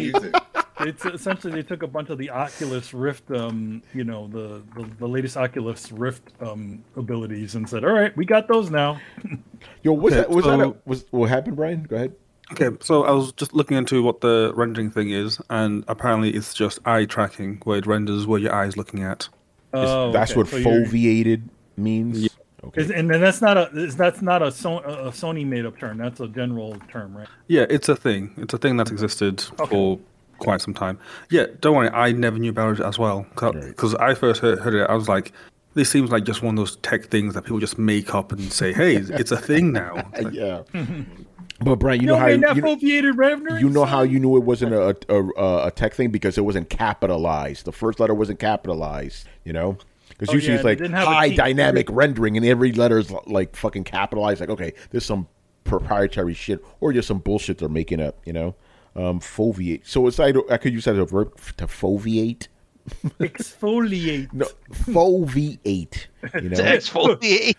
they took a bunch of the Oculus Rift, the latest Oculus Rift abilities, and said, "All right, we got those now." Yo, what happened, Brian? Go ahead. Okay, so I was just looking into what the rendering thing is, and apparently it's just eye tracking, where it renders where your eye is looking at. That's what foveated means. Yeah. Okay. And then that's not a Sony made up term. That's a general term, right? Yeah, it's a thing. It's a thing that's existed for quite some time. Yeah, don't worry. I never knew about it as well because I first heard it. I was like, this seems like just one of those tech things that people just make up and say, "Hey, it's a thing now." Yeah. But Brian, you know how you knew it wasn't a tech thing because it wasn't capitalized. The first letter wasn't capitalized. Because usually it's like high dynamic rendering, and every letter is like fucking capitalized. Like, okay, there's some proprietary shit, or just some bullshit they're making up. Foveate. So it's like I could use that as a verb to foveate. Exfoliate. No, foveate. Exfoliate.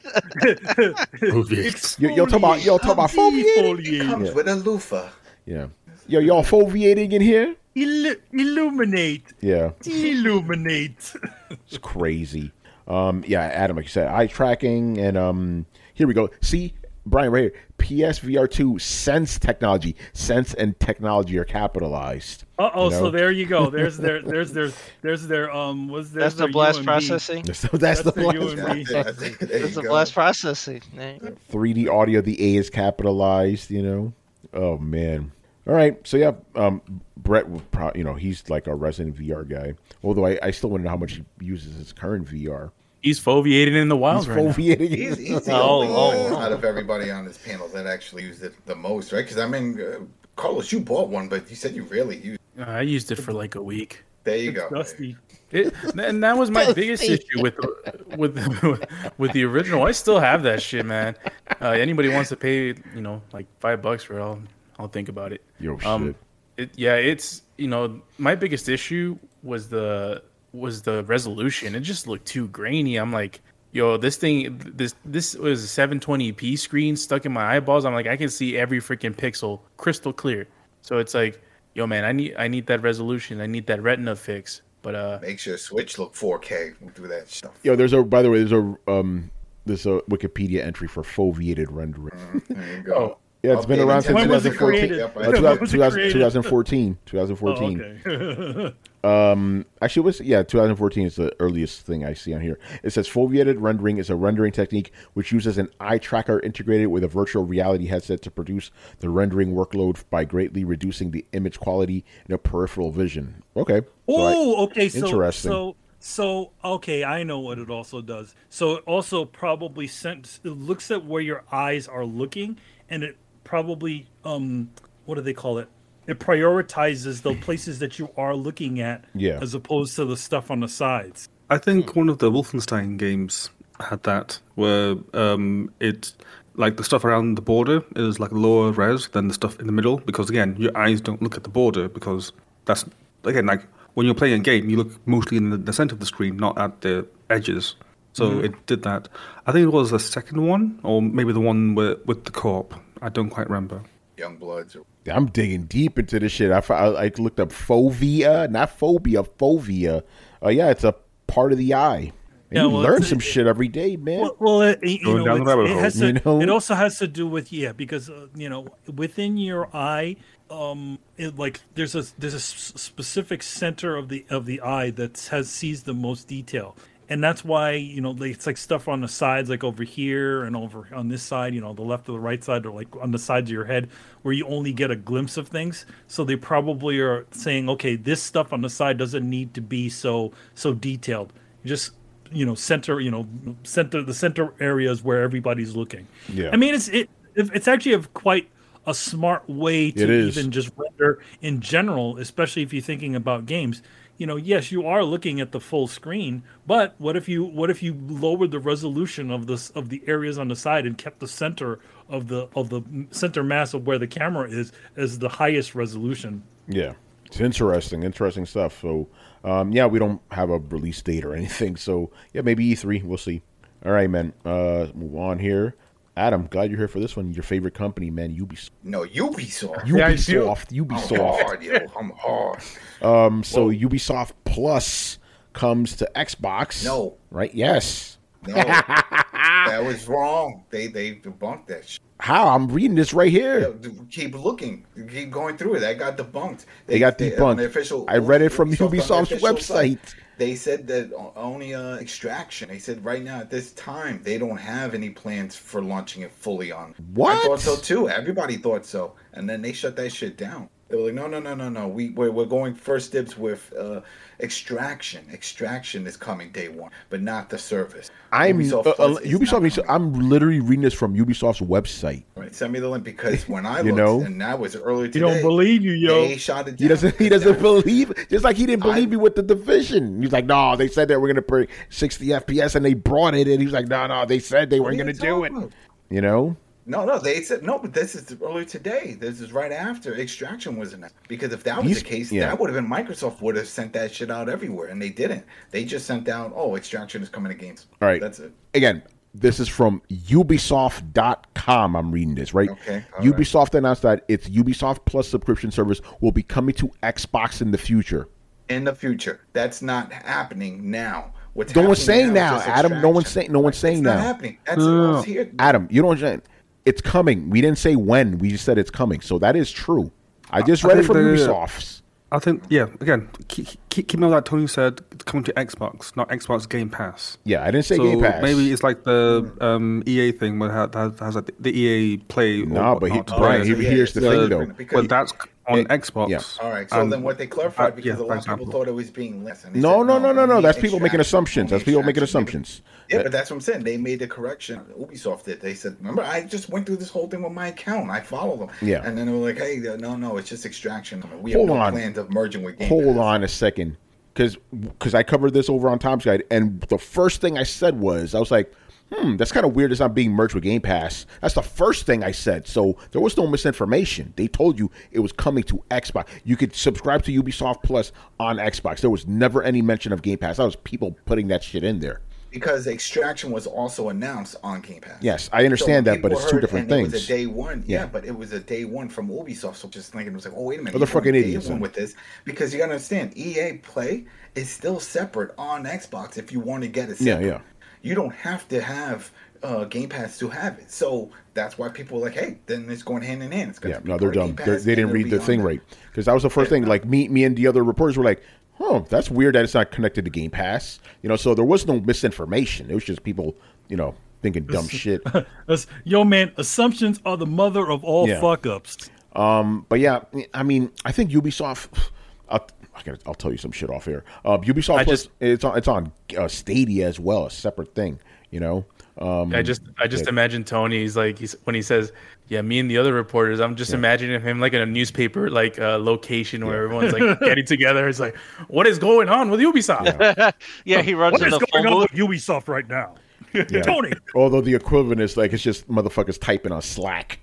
Y'all talk about foveating. It comes with a loofah. Yeah. Y'all foveating in here? Illuminate. Yeah. Illuminate. It's crazy. Adam, like you said, eye tracking, and here we go. See, Brian, right here. PSVR 2 Sense technology. Sense and technology are capitalized. So there you go. There's their That's the blast processing. That's the blast processing. 3D audio. The A is capitalized. Oh man. All right, so yeah, Brett would probably, he's like our resident VR guy. Although I still want to know how much he uses his current VR. He's foveating in the wild right now. He's the only out of everybody on this panel that actually used it the most, right? Because I mean, Carlos, you bought one, but you said you rarely used it. I used it for like a week. There you go. Dusty. And that was my biggest issue with the original. I still have that shit, man. Anybody wants to pay, like $5 for it, I'll think about it. Yo, shit. It's my biggest issue was the resolution. It just looked too grainy. I'm like, yo, this was a 720p screen stuck in my eyeballs. I'm like, I can see every freaking pixel crystal clear. So it's like, yo, man, I need that resolution. I need that retina fix. But make sure Switch look 4K. We'll do that stuff. Yo, there's a Wikipedia entry for foveated rendering. There you go. Yeah, it's been around since 2014. 2014. Okay. Actually, it was 2014 is the earliest thing I see on here. It says foveated rendering is a rendering technique which uses an eye tracker integrated with a virtual reality headset to produce the rendering workload by greatly reducing the image quality in a peripheral vision. Okay. Interesting. So okay, I know what it also does. So it also probably it looks at where your eyes are looking, and it probably what do they call it? It prioritizes the places that you are looking at, as opposed to the stuff on the sides. I think one of the Wolfenstein games had that, where it like the stuff around the border is like lower res than the stuff in the middle, because again, your eyes don't look at the border, because that's again like when you're playing a game, you look mostly in the center of the screen, not at the edges. So it did that. I think it was the second one, or maybe the one with the co-op. I don't quite remember. Youngbloods. I'm digging deep into this shit. I looked up fovea, not phobia, fovea. It's a part of the eye. And you learn some shit every day, man. It also has to do with because within your eye, there's a specific center of the eye that sees the most detail. And that's why, it's like stuff on the sides, like over here and over on this side, the left or the right side, or like on the sides of your head, where you only get a glimpse of things. So they probably are saying, okay, this stuff on the side doesn't need to be so detailed. Just, center the center areas where everybody's looking. Yeah. I mean, it's actually quite a smart way to even just render in general, especially if you're thinking about games. Yes, you are looking at the full screen, but what if you lowered the resolution of the areas on the side and kept the center of the center mass of where the camera is as the highest resolution? Yeah, it's interesting stuff. So, we don't have a release date or anything. So, maybe E3, we'll see. All right, man. Move on here. Adam, glad you're here for this one. Your favorite company, man, Ubisoft. No, Ubisoft. Ubisoft. I'm hard. So Ubisoft Plus comes to Xbox. No. Right? Yes. No. That was wrong. They debunked that shit. How? I'm reading this right here. Keep looking. Keep going through it. That got debunked. They got debunked. I read it from Ubisoft's website. They said that only Extraction. They said right now at this time they don't have any plans for launching it fully on. What? I thought so too. Everybody thought so, and then they shut that shit down. They were like, no. We're going first dibs with Extraction. Extraction is coming day one, but not the service. Ubisoft. I'm literally reading this from Ubisoft's website. Right, send me the link, because when I looked, and that was earlier today. He don't believe you, yo. They shot it down. He doesn't believe. Just like he didn't believe me with the Division. He's like, no, they said that we're gonna bring 60 FPS, and they brought it, and he's like, no, they said they weren't gonna do it. No, they said no, but this is earlier today. This is right after Extraction was announced. Because if that was the case, that would have been Microsoft would have sent that shit out everywhere, and they didn't. They just sent out, Extraction is coming to games. All right, that's it. Again, this is from Ubisoft.com. I'm reading this, right? Okay. Ubisoft announced that its Ubisoft Plus subscription service will be coming to Xbox in the future. In the future, that's not happening now. No one's saying now, Adam. No one's saying now. It's not happening. That's here. Adam, you don't understand. It's coming. We didn't say when. We just said it's coming. So that is true. I just read it from Ubisoft. I think, again, keep in mind that Tony said it's coming to Xbox, not Xbox Game Pass. Yeah, I didn't say Game Pass. Maybe it's like the EA thing where it has like the EA Play. No, but Brian, here's the thing, though. But that's on Xbox. Yeah. All right. So then what they clarified, because a for lot of people example. thought it was being less. And they No. said, only That's people making extraction, assumptions. only That's people making extraction. assumptions. Yeah, but that's what I'm saying. They made the correction. Ubisoft did. They said, remember, I just went through this whole thing with my account. I follow them. Yeah. And then they were like, hey, no, it's just extraction. We have Hold no on. plans of merging with Game Hold Pass. on a second, because I covered this over on Tom's Guide, and the first thing I said was, I was like, that's kind of weird. It's not being merged with Game Pass. That's the first thing I said. So there was no misinformation. They told you it was coming to Xbox. You could subscribe to Ubisoft Plus on Xbox. There was never any mention of Game Pass. That was people putting that shit in there. Because Extraction was also announced on Game Pass. Yes, I understand So that, but people it's two heard, different and things. It was a day one. Yeah. Yeah, but it was a day one from Ubisoft. So just thinking, it was like, oh, wait a minute. Oh, they're you're fucking going day idiots, one then. with this. Because you got to understand, EA Play is still separate on Xbox if you want to get it separate. Yeah. You don't have to have Game Pass to have it. So that's why people were like, hey, then it's going hand in hand. It's gonna Yeah, be no, they're part of dumb. Game Pass, They and didn't it'll read be the on thing there. right. Because that was the first thing. Like me and the other reporters were like, that's weird that it's not connected to Game Pass. So there was no misinformation. It was just people, thinking dumb shit. Yo, man, assumptions are the mother of all Yeah. fuck ups. But yeah, I mean, I think Ubisoft. I'll tell you some shit off here. Ubisoft Plus, it's on Stadia as well, a separate thing. I just imagine Tony. When he says, "Yeah, me and the other reporters." I'm just imagining him like in a newspaper, like location where everyone's like getting together. It's like, what is going on with Ubisoft? Yeah, he runs What in is the going full on booth. with Ubisoft right now? Yeah. Tony. Although the equivalent is like it's just motherfuckers typing on Slack.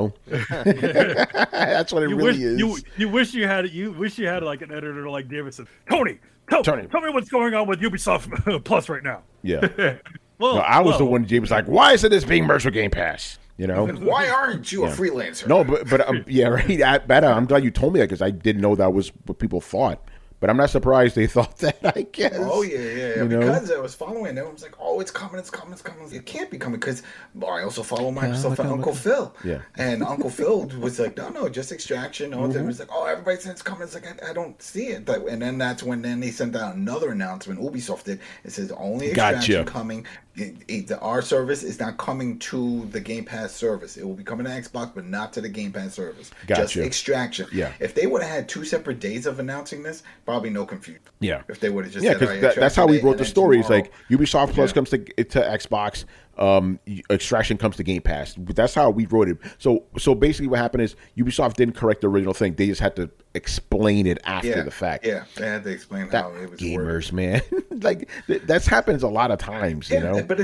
That's what it really is. You wish you had like an editor like Davidson. Tony, tell me what's going on with Ubisoft Plus right now. Yeah. Well, No, I was the one. James was like, "Why isn't this being merged with Game Pass?" Why aren't you a freelancer? No, but yeah, right. I'm glad you told me that because I didn't know that was what people thought. But I'm not surprised they thought that. I guess. Oh yeah. Because I was following them, I was like, "Oh, it's coming! It can't be coming!" Because I also follow myself and Uncle Phil. Yeah. And Uncle Phil was like, "No, just Extraction." It was like, "Oh, everybody said it's coming." It's like I don't see it. And then that's when they sent out another announcement. Ubisoft did. It says only Extraction coming. Our service is not coming to the Game Pass service. It will be coming to Xbox, but not to the Game Pass service. Gotcha. Just Extraction. Yeah. If they would have had 2 separate days of announcing this, probably no confusion. Yeah. If they would have just Yeah, said, because that's how we wrote the story. It's like Ubisoft Plus comes to Xbox, Extraction comes to Game Pass. That's how we wrote it. So basically, what happened is Ubisoft didn't correct the original thing. They just had to explain it after the fact. Yeah, they had to explain That how it was gamers, worded. man, like that happens a lot of times. But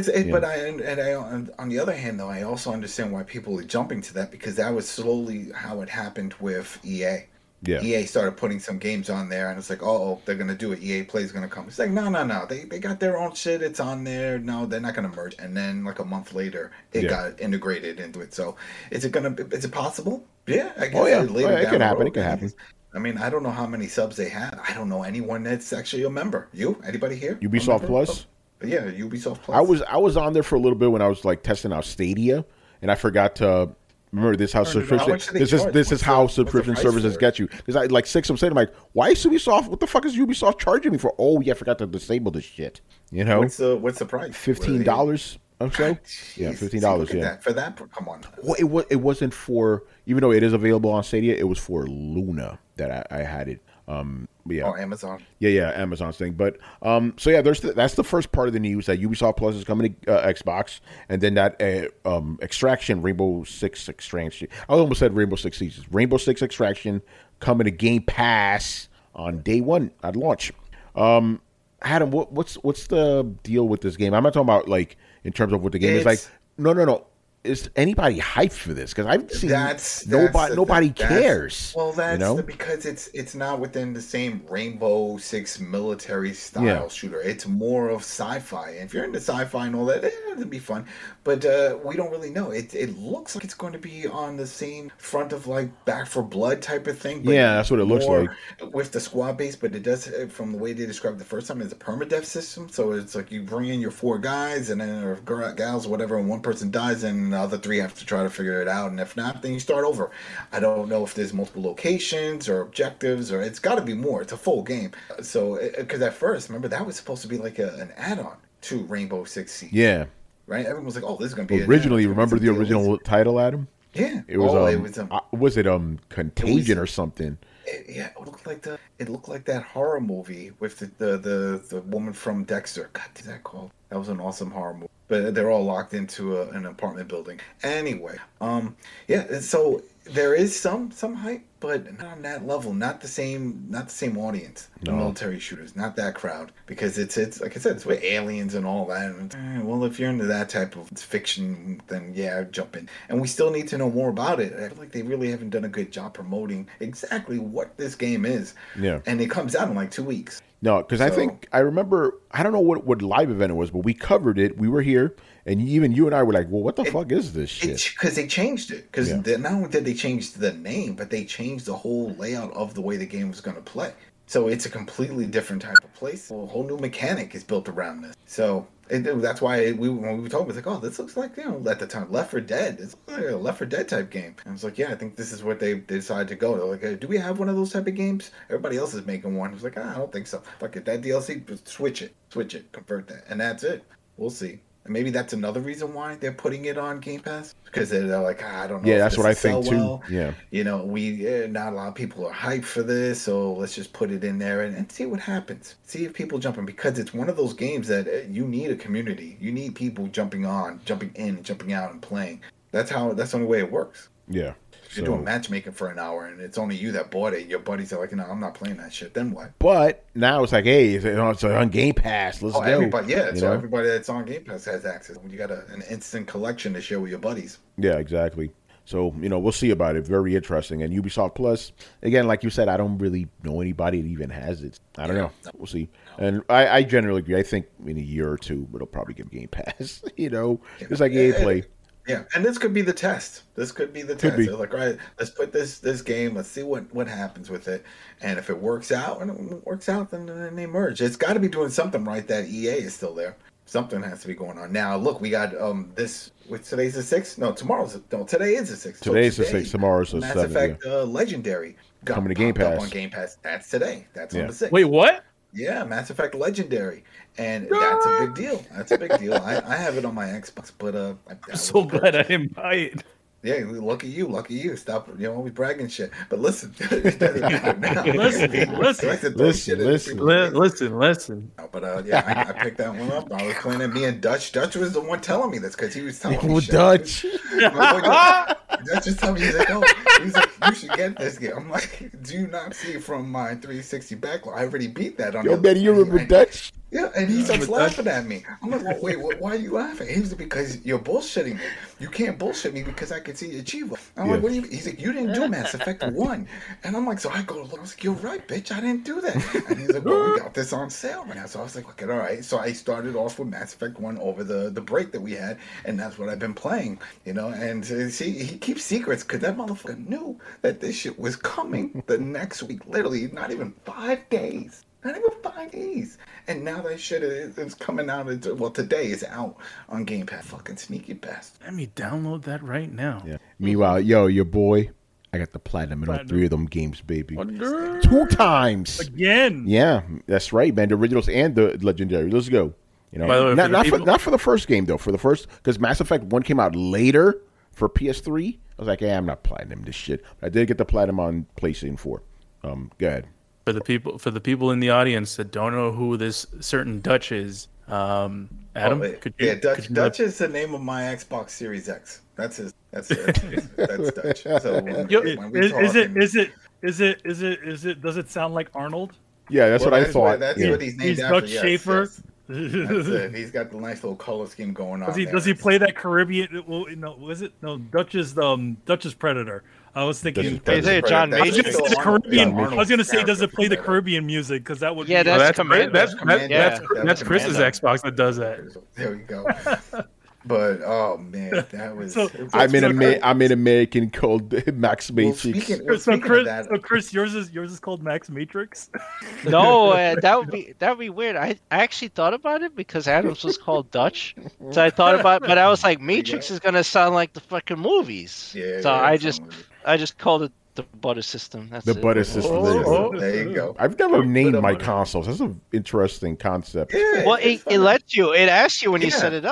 on the other hand, though, I also understand why people are jumping to that because that was slowly how it happened with EA. Yeah. EA started putting some games on there, and it's like, oh, they're gonna do it. EA Play's gonna come. It's like, no. They got their own shit. It's on there. No, they're not gonna merge. And then like a month later, it got integrated into it. So is it possible? Yeah, I guess. It can happen. It can happen. I mean, I don't know how many subs they have. I don't know anyone that's actually a member. Anybody here? Ubisoft Plus? Yeah, Ubisoft Plus. I was on there for a little bit when I was like testing out Stadia, and I forgot to remember this how subscription. This is how subscription services get you. Because I like 6 of them. I'm like, why is Ubisoft? What the fuck is Ubisoft charging me for? Oh yeah, I forgot to disable this shit. What's the price? $15 or so. Yeah, $15. Yeah, for that. Come on. Well, it wasn't for, even though it is available on Stadia, it was for Luna that I had it. Yeah. Oh, Amazon. Yeah, Amazon's thing. But so yeah, that's the first part of the news that Ubisoft Plus is coming to Xbox, and then that Extraction, Rainbow Six Extraction. I almost said Rainbow Six Siege. Rainbow Six Extraction coming to Game Pass on day one at launch. Adam, what's the deal with this game? I'm not talking about like in terms of what the game is like. No. Is anybody hyped for this? Because I've seen nobody cares. Because it's not within the same Rainbow Six military style shooter. It's more of sci-fi. And if you're into sci-fi and all that, it'd be fun. But we don't really know. It looks like it's going to be on the same front of like Back 4 Blood type of thing. But that's what it looks like with the squad base. But it does, from the way they described it the first time, it's a permadeath system. So it's like you bring in your 4 guys and then or gals, whatever, and one person dies and the other 3 have to try to figure it out, and if not, then you start over. I don't know if there's multiple locations or objectives, or it's got to be more. It's a full game. So, because at first, remember, that was supposed to be like an add-on to Rainbow Six Siege. Yeah. Right? Everyone was like, oh, this is going to be originally, remember the original title, Adam? Yeah. It was was Contagion or something? Yeah, it looked like that horror movie with the woman from Dexter. God, what's that called? That was an awesome horror movie. But they're all locked into an apartment building. Anyway, yeah. So there is some hype, but not on that level. Not the same audience. The military shooters, not that crowd. Because it's like I said, it's with aliens and all that. And, well, if you're into that type of fiction, then yeah, jump in. And we still need to know more about it. I feel like they really haven't done a good job promoting exactly what this game is. Yeah. And it comes out in like 2 weeks. No, because I remember, I don't know what live event it was, but we covered it. We were here, and even you and I were like, well, what the fuck is this shit? Because they changed it. Because not only did they change the name, but they changed the whole layout of the way the game was going to play. So it's a completely different type of place. A whole new mechanic is built around this. So that's why when we talked, it was like, oh, this looks like, at the time, Left 4 Dead. It's like a Left 4 Dead type game. And I was like, yeah, I think this is what they decided to go. They're like, do we have one of those type of games? Everybody else is making one. I was like, I don't think so. Fuck it, that DLC, switch it, convert that. And that's it. We'll see. And maybe that's another reason why they're putting it on Game Pass, because they're like, I don't know. Yeah, that's what I think too. Well. Yeah, Not a lot of people are hyped for this, so let's just put it in there and see what happens. See if people jump in, because it's one of those games that you need a community. You need people jumping in, jumping out, and playing. That's the only way it works. Yeah. You're doing matchmaking for an hour, and it's only you that bought it. Your buddies are like, no, I'm not playing that shit. Then what? But now it's like, hey, it's on Game Pass. Let's go. Everybody that's on Game Pass has access. You got an instant collection to share with your buddies. Yeah, exactly. So, we'll see about it. Very interesting. And Ubisoft Plus, again, like you said, I don't really know anybody that even has it. I don't know. We'll see. And I generally agree. I think in a year or two, it'll probably get Game Pass. It's like EA Play. Yeah, and this could be the test. They're like, all right, let's put this game. Let's see what happens with it. And if it works out, then they merge. It's got to be doing something right that EA is still there. Something has to be going on. Now, look, we got this. Today's the 6th? No, today is the 6th. Today's the 6th. Tomorrow's the 7th. Mass Effect Legendary coming to Game Pass. On Game Pass. That's today. That's on the 6th. Wait, what? Yeah, Mass Effect Legendary, and that's a big deal. I have it on my Xbox, but I'm so glad I didn't buy it. Yeah, lucky you. Stop, always bragging shit. But listen, listen. But yeah, I picked that one up. I was playing it. Me and Dutch. Dutch was the one telling me this because he was telling me shit. Dutch. Dutch just told me, he's like, you should get this game. I'm like, do you not see from my 360 backlog? I already beat that on. Yo, Betty, you remember Dutch? Yeah, and he starts laughing at me. I'm like, well, wait, why are you laughing? He's like, because you're bullshitting me. You can't bullshit me because I can see your Chivo. I'm like, what do you mean? He's like, you didn't do Mass Effect 1. And I'm like, so I go, I was like, you're right, bitch, I didn't do that. And he's like, well, we got this on sale right now. So I was like, okay, all right. So I started off with Mass Effect 1 over the break that we had, and that's what I've been playing, and see, he keeps secrets because that motherfucker knew that this shit was coming the next week, literally not even 5 days. Not even 5 days. And now that shit is coming out. Today is out on Game Pass. Fucking sneaky bastard. Let me download that right now. Yeah. Meanwhile, your boy, I got the platinum in all 3 of them games, baby. 2 times. Again. Yeah, that's right, man. The originals and the legendary. Let's go. By the way, not for the first game, though. For the first, because Mass Effect 1 came out later for PS3. I was like, I'm not platinum this shit. I did get the platinum on PlayStation 4. Go ahead. For the people in the audience that don't know who this certain Dutch is, Adam, Dutch is the name of my Xbox Series X. That's Dutch. So does it sound like Arnold? Yeah, that's what I thought. That's what he's named after. Dutch Schaefer. Yes. That's it. He's got the nice little color scheme going on. Does he play that Caribbean? Well, Dutch is Predator. I was thinking. Is it John Matrix? I was going to say, does it play the Caribbean music? Because that would. Yeah, that's Chris' Xbox that does that. There we go. But oh man, that was. I'm in American called Max Matrix. Chris, yours is called Max Matrix. No, that would be weird. I actually thought about it because Adams was called Dutch, so I thought about it, but I was like, Matrix is gonna sound like the fucking movies. Yeah. So I just called it the butter system. That's it. Butter system. There you go. I've never named my consoles. That's an interesting concept. Yeah, well, it lets you. It asks you when you set it up.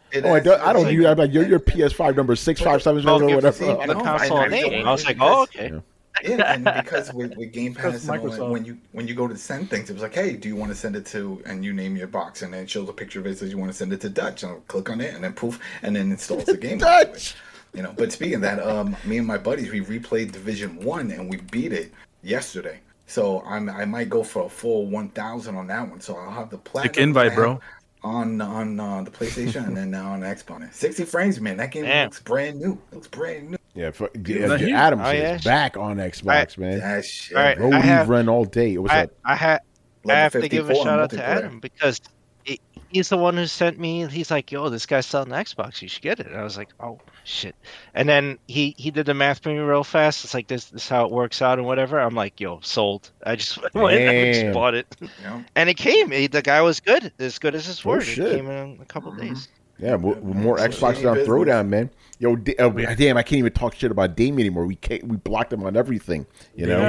I don't use. I'm like your PS5 number 657 or whatever. The console name. I was like, oh, okay. Yeah, and because with Game Pass, when you go to send things, it was like, hey, do you want to send it to, and you name your box, and then it shows a picture of it, says you want to send it to Dutch, and I'll click on it, and then poof, and then installs the game. Dutch. But speaking of that, me and my buddies, we replayed Division 1, and we beat it yesterday. So I might go for a full 1,000 on that one. So I'll have the platinum. Sick invite, bro. On the PlayStation and then now on the Xbox. 60 frames, man. That game looks brand new. It looks brand new. Yeah, Adams is back on Xbox, man. That shit. Run all day. What's up? I have to give a shout out to Adam because he's the one who sent me. He's like, "Yo, this guy's selling an Xbox. You should get it." And I was like, "Oh shit!" And then he did the math for me real fast. It's like this is how it works out and whatever. I'm like, "Yo, sold." I just bought it, and it came. The guy was good, as good as his word. It came in a couple of days. Yeah, more Xbox on Throwdown, man. Yo, damn, I can't even talk shit about Damien anymore. We blocked him on everything, you know.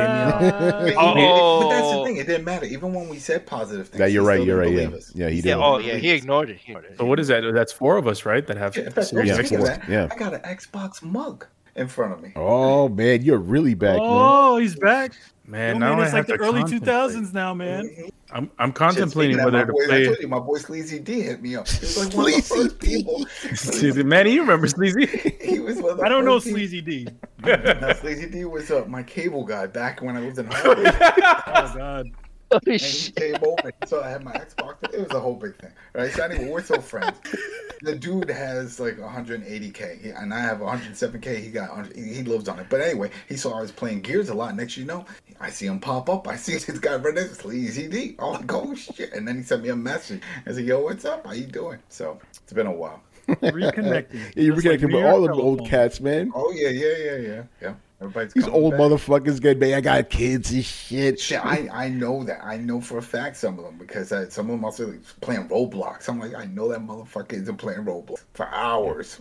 But that's the thing; it didn't matter. Even when we said positive things, you're right. Yeah, he did. He ignored it. So what is that? That's 4 of us, right? That have. I got an Xbox mug in front of me. Oh man, you're really back. Oh, he's back. Man, now it's like the early 2000s now, man. I'm contemplating whether to play. I told you, my boy Sleazy D hit me up. He was like one of the first people. Sleazy, man, you remember Sleazy? He was one of the I don't know people. Sleazy D. No, Sleazy D was my cable guy back when I lived in Harvard. Oh God. And he came over, so I had my Xbox. It was a whole big thing, right? So anyway, we're still friends. The dude has like 180K, and I have 107K. He lives on it. But anyway, he saw I was playing Gears a lot. Next, I see him pop up. I see this guy right next to Sleazy D. Oh, like, oh shit! And then he sent me a message. I said, "Yo, what's up? How you doing?" So it's been a while. Reconnecting. You're reconnecting with all the old cats, man. Oh yeah. These old motherfuckers get me. I got kids and shit. I know that. I know for a fact some of them because some of them also playing Roblox. I'm like, I know that motherfucker isn't playing Roblox for hours.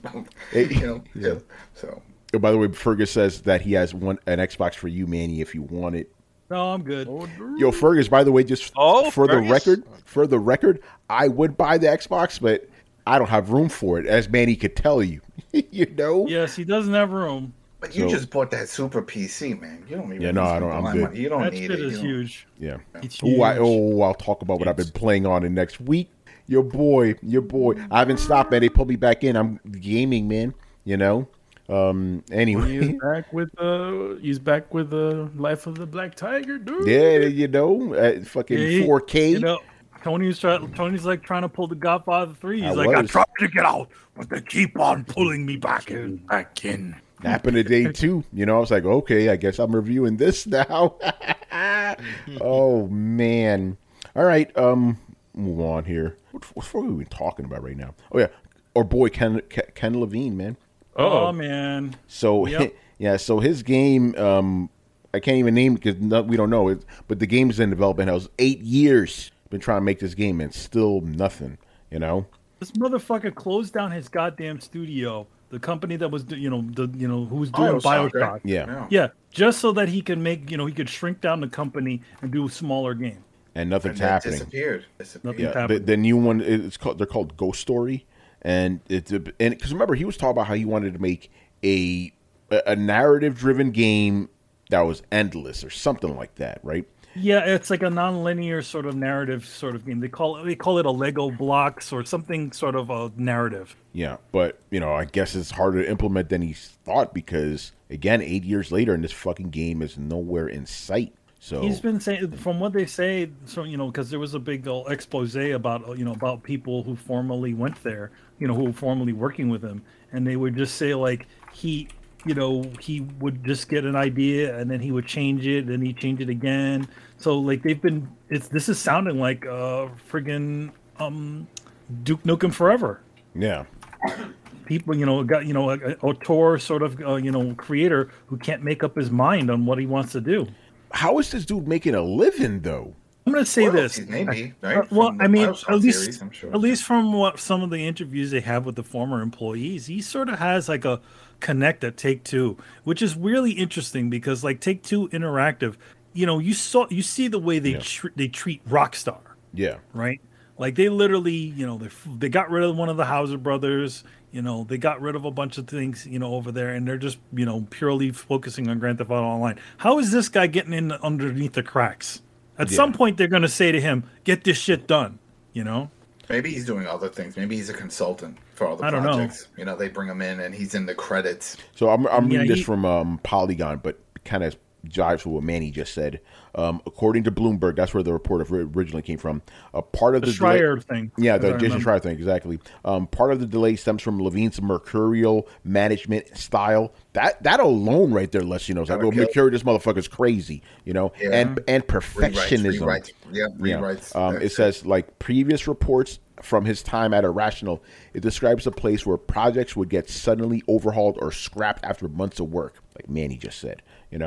So. Oh, by the way, Fergus says that he has an Xbox for you, Manny, if you want it. No, I'm good. Yo, Fergus, by the way, just for the record, I would buy the Xbox, but I don't have room for it, as Manny could tell you. You know? Yes, he doesn't have room. But you just bought that super PC, man. You don't even. Yeah, no, I don't. I'm good. You don't that need shit it. Is huge. Yeah. It's huge. I'll talk about what I've been playing on in next week. Your boy. I haven't stopped, man. They put me back in. I'm gaming, man. You know. Anyway. He's back with the Life of the Black Tiger, dude. Yeah, you know, at fucking 4K. You know, Tony's like trying to pull the Godfather 3. He's I tried to get out, but they keep on pulling me back in. Happened today too. You know, I was like, okay, I guess I'm reviewing this now. Oh man. All right. Move on here. What are we talking about right now? Oh yeah, our boy Ken Levine, man. Oh man. So yeah, so his game, I can't even name it because we don't know it. But the game's in development. It was 8 years been trying to make this game and still nothing. You know. This motherfucker closed down his goddamn studio. The company that was, who was doing BioShock. Yeah, just so that he could make, he could shrink down the company and do a smaller game. And nothing's happening. Disappeared. Nothing's happening. The new one they're called Ghost Story, and because remember he was talking about how he wanted to make a narrative-driven game that was endless or something like that, right? Yeah, it's like a non-linear sort of narrative sort of game. They call it a Lego blocks or something sort of a narrative. Yeah, but I guess it's harder to implement than he thought because again, 8 years later, and this fucking game is nowhere in sight. So he's been saying, from what they say, so because there was a big expose about about people who formerly went there, who were formerly working with him, and they would just say like he would just get an idea and then he would change it and he'd change it again. So like this is sounding like friggin' Duke Nukem Forever. Yeah. People, got a auteur sort of creator who can't make up his mind on what he wants to do. How is this dude making a living though? I'm going to say this. Maybe, right? At least from what some of the interviews they have with the former employees, he sort of has like a connect at Take-Two, which is really interesting because like Take-Two Interactive, you see the way they treat Rockstar. Yeah. Right. Like they literally, they got rid of one of the Hauser brothers. They got rid of a bunch of things, over there, and they're just, purely focusing on Grand Theft Auto Online. How is this guy getting in underneath the cracks? At some point, they're going to say to him, "Get this shit done." Maybe he's doing other things. Maybe he's a consultant for all the projects. They bring him in and he's in the credits. So I'm reading this from Polygon, but kind of jives with what Manny just said. According to Bloomberg, that's where the report originally came from. Part of the Schreier thing. Yeah, the Jason Schreier thing, exactly. Part of the delay stems from Levine's mercurial management style. That alone right there lets you know, it's like, Mercury, this motherfucker's crazy, and perfectionism. Rewrites. It says, like previous reports from his time at Irrational, it describes a place where projects would get suddenly overhauled or scrapped after months of work, like Manny just said.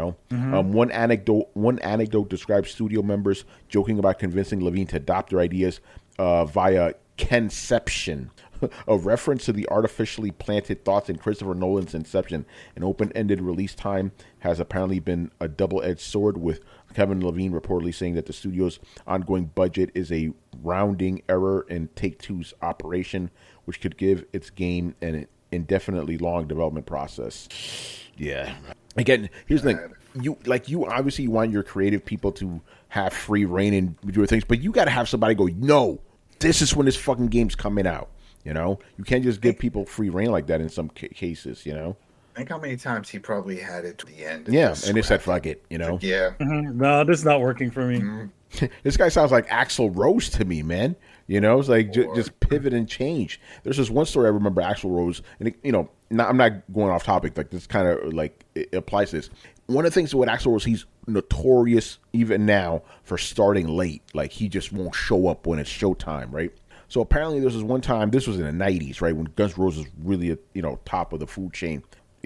One anecdote describes studio members joking about convincing Levine to adopt their ideas via Kenception, a reference to the artificially planted thoughts in Christopher Nolan's Inception. An open-ended release time has apparently been a double-edged sword, with Kevin Levine reportedly saying that the studio's ongoing budget is a rounding error in Take-Two's operation, which could give its game an indefinitely long development process. Yeah. Again, here's the thing. You obviously want your creative people to have free reign and do things, but you got to have somebody go, no, this is when this fucking game's coming out. You can't just give people free reign like that in some cases, Think how many times he probably had it to the end. Yeah, and they said, fuck it, Yeah. Mm-hmm. No, this is not working for me. Mm-hmm. This guy sounds like Axl Rose to me, man. It's like just pivot and change. There's this one story I remember, Axl Rose, and I'm not going off topic. Like this kind of like it applies to this. One of the things with Axl Rose, he's notorious even now for starting late. Like he just won't show up when it's showtime, right? So apparently there was this one time, this was in the 90s, right, when Guns N' Roses was really top of the food chain.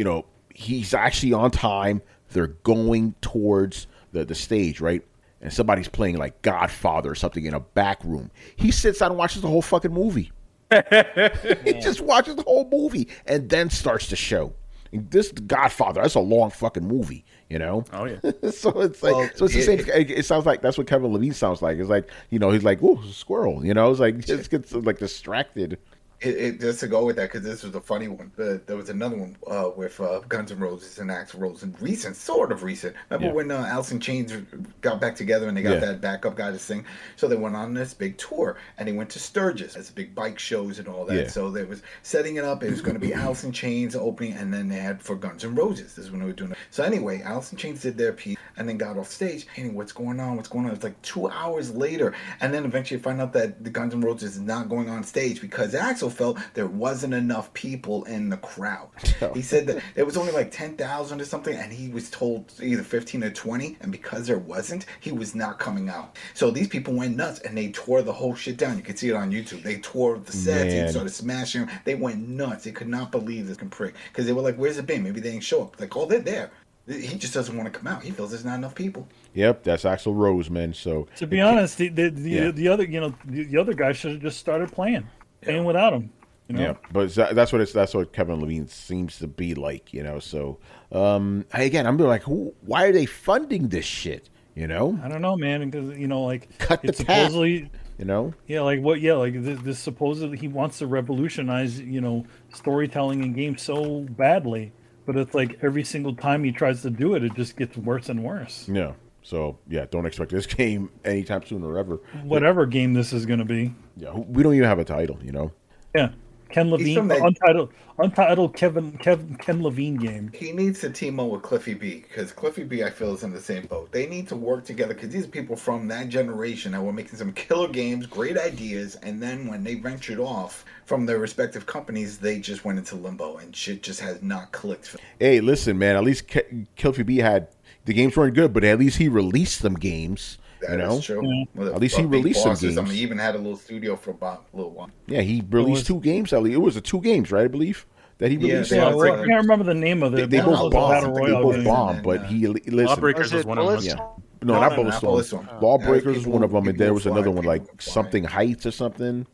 He's actually on time. They're going towards the stage, right? And somebody's playing like Godfather or something in a back room. He sits down and watches the whole fucking movie. He just watches the whole movie and then starts the show. And this Godfather, that's a long fucking movie, Oh yeah. So it's like, it's the same. It sounds like that's what Kevin Levine sounds like. It's like, he's like, "Ooh, squirrel," It's like just gets like distracted. It just to go with that, because this was a funny one. There was another one with Guns N' Roses and Axl Rose, and sort of recent. Remember when Alice in Chains got back together and they got that backup guy to sing? So they went on this big tour, and they went to Sturgis. It's big bike shows and all that. Yeah. So they was setting it up. It was going to be Alice in Chains opening, and then they had for Guns N' Roses. This is when they were doing it. So anyway, Alice in Chains did their piece, and then got off stage. Hey, what's going on? It's like 2 hours later, and then eventually find out that the Guns N' Roses is not going on stage because Axl felt there wasn't enough people in the crowd. He said that there was only like 10,000 or something, and he was told either 15 or 20, and because there wasn't, he was not coming out. So these people went nuts, and they tore the whole shit down. You can see it on YouTube. They tore the sets, and started smashing them. They went nuts. They could not believe this prick, because they were like, where's it been? Maybe they didn't show up. Like, oh, they're there. He just doesn't want to come out. He feels there's not enough people. Yep, that's Axl Rose, man. So to be honest, the other the other guy should have just started playing without him. Yeah, but that's what Kevin Levine seems to be like, So again, I'm like, why are they funding this shit? I don't know, man, because like cut the supposedly, Yeah, like what? Yeah, like this supposedly he wants to revolutionize, storytelling in games so badly, but it's like every single time he tries to do it, it just gets worse and worse. Yeah. So don't expect this game anytime soon or ever. Whatever game this is going to be. Yeah, we don't even have a title, Yeah. Ken Levine, untitled Ken Levine game. He needs to team up with Cliffy B, because Cliffy B, I feel, is in the same boat. They need to work together, because these are people from that generation that were making some killer games, great ideas, and then when they ventured off from their respective companies, they just went into limbo, and shit just has not clicked. Hey, listen, man, at least Cliffy B had, the games weren't good, but at least he released some games. That is true. Yeah. At least he released some games. I mean, he even had a little studio for about a little while. Yeah, he released 2 games. At least it was 2 games, right? I believe that he released. I can't remember the name of it. They both bombed. But he listen. Lawbreakers was one of them. Yeah. No, not Bulletstorm. Lawbreakers was one of them, and there was another one like something Heights or something.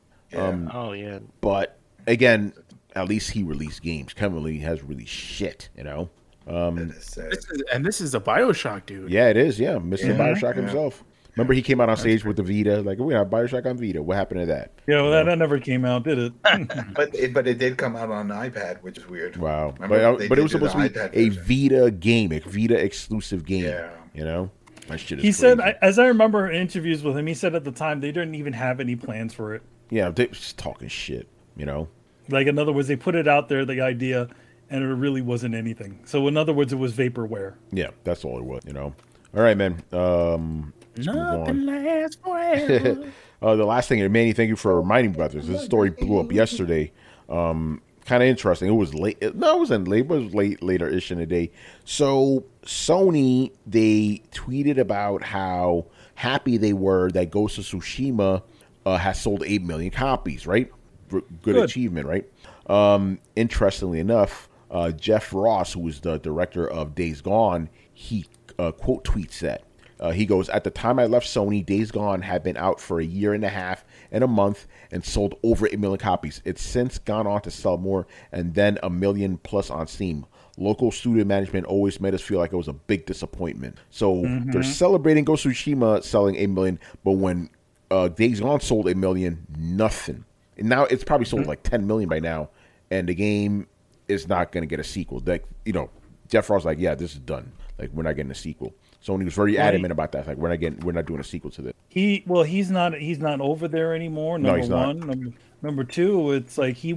Yeah. But again, at least he released games. Kevin Lee has released shit. This is a BioShock dude. Yeah, it is. Yeah, Mr. BioShock himself. Remember he came out on stage with the Vita, like, we have Bioshock on Vita. What happened to that? Yeah, well, that never came out, did it? But it did come out on iPad, which is weird. Wow. Remember, But it was did supposed to the be a iPad version. Vita game, a Vita exclusive game. Yeah. You know? That shit is He crazy. said, as I remember in interviews with him, he said at the time they didn't even have any plans for it. Yeah, they just talking shit, you know? Like, in other words, they put it out there, the idea, and it really wasn't anything. So, in other words, it was vaporware. Yeah, that's all it was, you know? All right, man. Let's move on. lasts forever. The last thing, and Manny, thank you for reminding me about this. This story blew up yesterday. Kind of interesting. It was late. No, it wasn't late, but it was later-ish in the day. So Sony, they tweeted about how happy they were that Ghost of Tsushima has sold 8 million copies, right? Good achievement, right? Interestingly enough, Jeff Ross, who is the director of Days Gone, he quote tweets that. He goes, at the time I left Sony, Days Gone had been out for a year and a half and a month and sold over 8 million copies. It's since gone on to sell more and then 1 million plus on Steam. Local studio management always made us feel like it was a big disappointment. So they're celebrating Ghost of Tsushima selling 8 million, but when Days Gone sold 8 million, nothing. And now it's probably sold like 10 million by now, and the game is not going to get a sequel. Like, you know, Jeff Ross was like, yeah, this is done. Like, we're not getting a sequel. Sony was very adamant about that. Like, we're not doing a sequel to this. He's not over there anymore. Number he's one. not. Number two, it's like they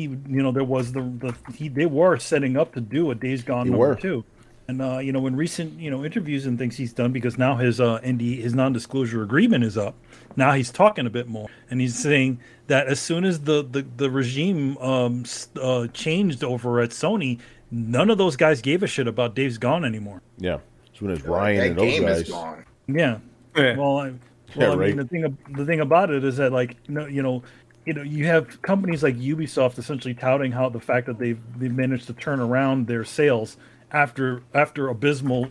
were setting up to do a Days Gone number 2. And in recent interviews and things he's done, because now his his non-disclosure agreement is up. Now he's talking a bit more, and he's saying that as soon as the regime changed over at Sony, none of those guys gave a shit about Days Gone anymore. Yeah, as soon as Ryan that and those game guys. is gone. Yeah. Yeah. I right. mean, the thing about it is that, like, you have companies like Ubisoft essentially touting how the fact that they've managed to turn around their sales after abysmal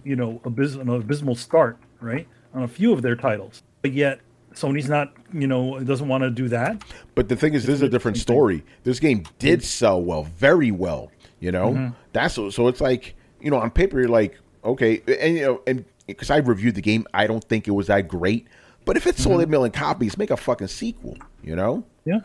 start, right, on a few of their titles. But yet Sony's not, doesn't want to do that. But the thing is, this is a different story. This game did sell well, very well. That's so it's like, on paper you're like, okay, and because I reviewed the game, I don't think it was that great. But if it sold 8 million copies, make a fucking sequel. Yeah.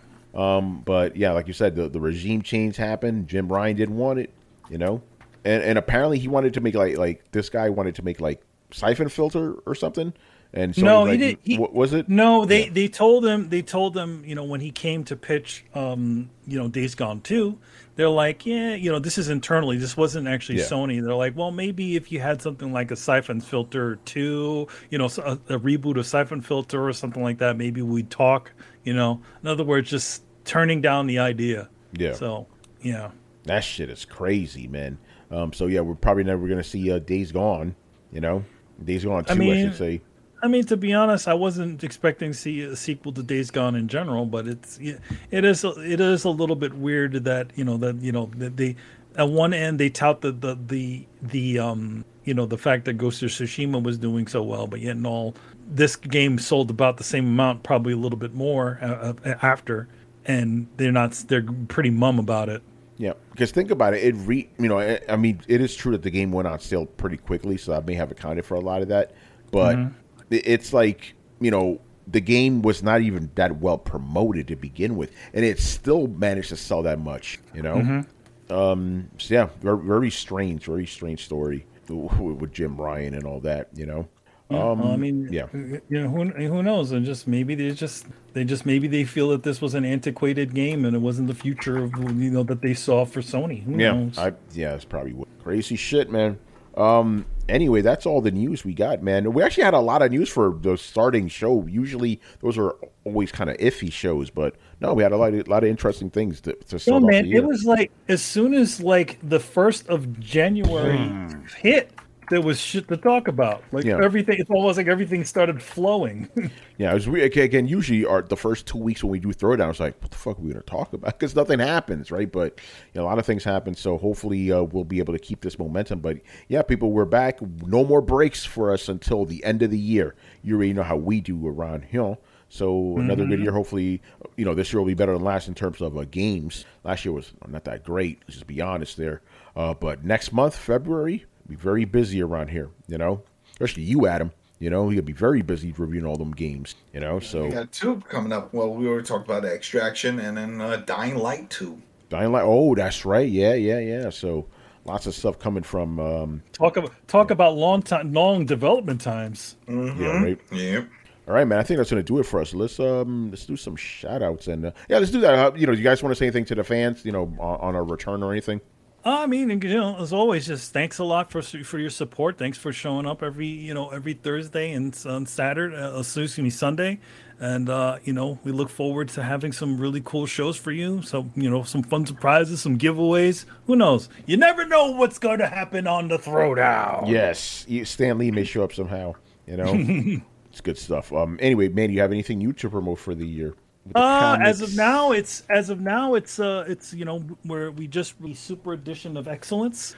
But yeah, like you said, the regime change happened. Jim Ryan didn't want it. And apparently he wanted to make like this guy wanted to make like Siphon Filter or something. And so no, like, he did. What was it? No, they told him. They told him. When he came to pitch, Days Gone 2, they're like, yeah, this is internally. This wasn't actually Sony. They're like, well, maybe if you had something like a Siphon Filter 2, a reboot of Siphon Filter or something like that, maybe we'd talk. In other words, just turning down the idea. Yeah. So yeah, that shit is crazy, man. So yeah, we're probably never gonna see Days Gone. Days Gone 2, I should say. I mean, to be honest, I wasn't expecting to see a sequel to Days Gone in general, but it is a little bit weird that that they at one end they tout the fact that Ghost of Tsushima was doing so well, but yet in all, this game sold about the same amount, probably a little bit more after, and they're pretty mum about it. Yeah, because think about it. I mean, it is true that the game went on sale pretty quickly, so that may have accounted for a lot of that. But it's like, the game was not even that well promoted to begin with, and it still managed to sell that much. So yeah, very, very strange story with Jim Ryan and all that. I mean, yeah, who knows? And just maybe they feel that this was an antiquated game and it wasn't the future of that they saw for Sony. Who knows? It's probably crazy shit, man. Anyway, that's all the news we got, man. We actually had a lot of news for the starting show. Usually, those are always kind of iffy shows, but no, we had a lot of interesting things to start off the year. It was like as soon as like the 1st of January hit, there was shit to talk about. Everything, it's almost like everything started flowing. Yeah, it was weird. Again, usually the first 2 weeks when we do Throwdown, it's like, what the fuck are we going to talk about? Because nothing happens, right? But a lot of things happen, so hopefully we'll be able to keep this momentum. But yeah, people, we're back. No more breaks for us until the end of the year. You already know how we do around here. So another good year. Hopefully, this year will be better than last in terms of games. Last year was not that great. Let's just be honest there. But next month, February, be very busy around here, especially you, Adam. You know, he could be very busy reviewing all them games. You know, so We got 2 coming up. Well, we already talked about Extraction and then Dying Light 2. Dying Light. Oh, that's right. Yeah. So lots of stuff coming from. Talk about long development times. Yeah, right. Yep. All right, man. I think that's gonna do it for us. Let's do some shout outs and let's do that. You know, you guys want to say anything to the fans? You know, on our return or anything? I mean, you know, as always, just thanks a lot for your support. Thanks for showing up every Thursday and on Saturday, Sunday, and you know, we look forward to having some really cool shows for you. So, you know, some fun surprises, some giveaways. Who knows? You never know what's going to happen on the Throwdown. Yes, Stan Lee may show up somehow. You know, it's good stuff. Anyway, man, you have anything new to promote for the year? As of now, it's you know, where we just released Super Edition of Excellence,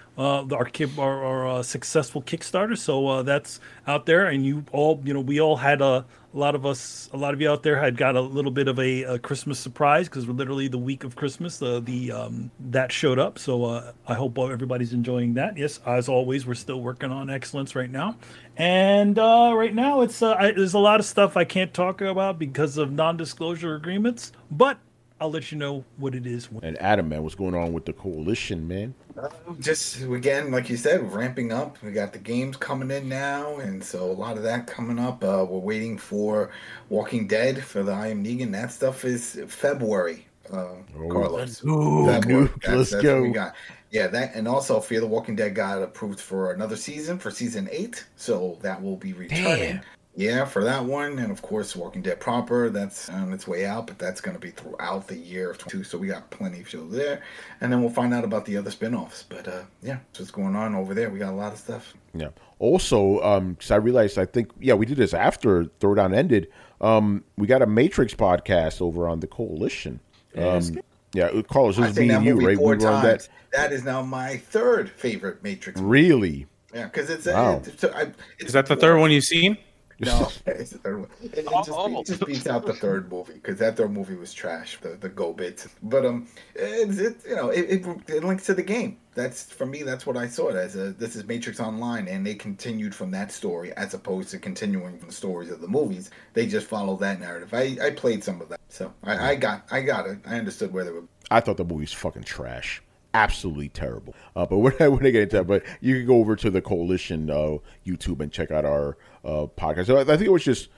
our successful Kickstarter. So that's out there, and you all, you know, we all had a lot of you out there had got a little bit of a Christmas surprise because we're literally the week of Christmas. That showed up. So I hope everybody's enjoying that. Yes, as always, we're still working on Excellence right now, and right now it's there's a lot of stuff I can't talk about because of non-disclosure agreements, but I'll let you know what it is. And Adam, man, what's going on with the coalition, man? Just again, like you said, ramping up. We got the games coming in now, and so a lot of that coming up. We're waiting for Walking Dead for the I Am Negan. That stuff is February. Carlos, February. That's go. What we got. Yeah, that, and also Fear the Walking Dead got approved for another season, for season 8. So that will be returning. Damn. Yeah, for that one, and of course, Walking Dead proper, that's on its way out, but that's going to be throughout the year of 22, so we got plenty of shows there, and then we'll find out about the other spinoffs. But yeah, that's what's going on over there. We got a lot of stuff. Yeah. Also, because I realized, we did this after Throwdown ended. We got a Matrix podcast over on the Coalition. Yeah, Carlos, this is me and you, right? We were on that. That is now my 3rd favorite Matrix movie. Really? Yeah, because it's is that the 3rd one you've seen? No, it's the 3rd one. It just beats out the 3rd movie because that 3rd movie was trash. The Go Bits, but it links to the game. That's, for me, that's what I saw it as. This is Matrix Online, and they continued from that story as opposed to continuing from the stories of the movies. They just followed that narrative. I played some of that, so I got it. I understood where they were. I thought the movie's fucking trash. Absolutely terrible. But we're not going to get into that. But you can go over to the Coalition YouTube and check out our podcast. So I think it was just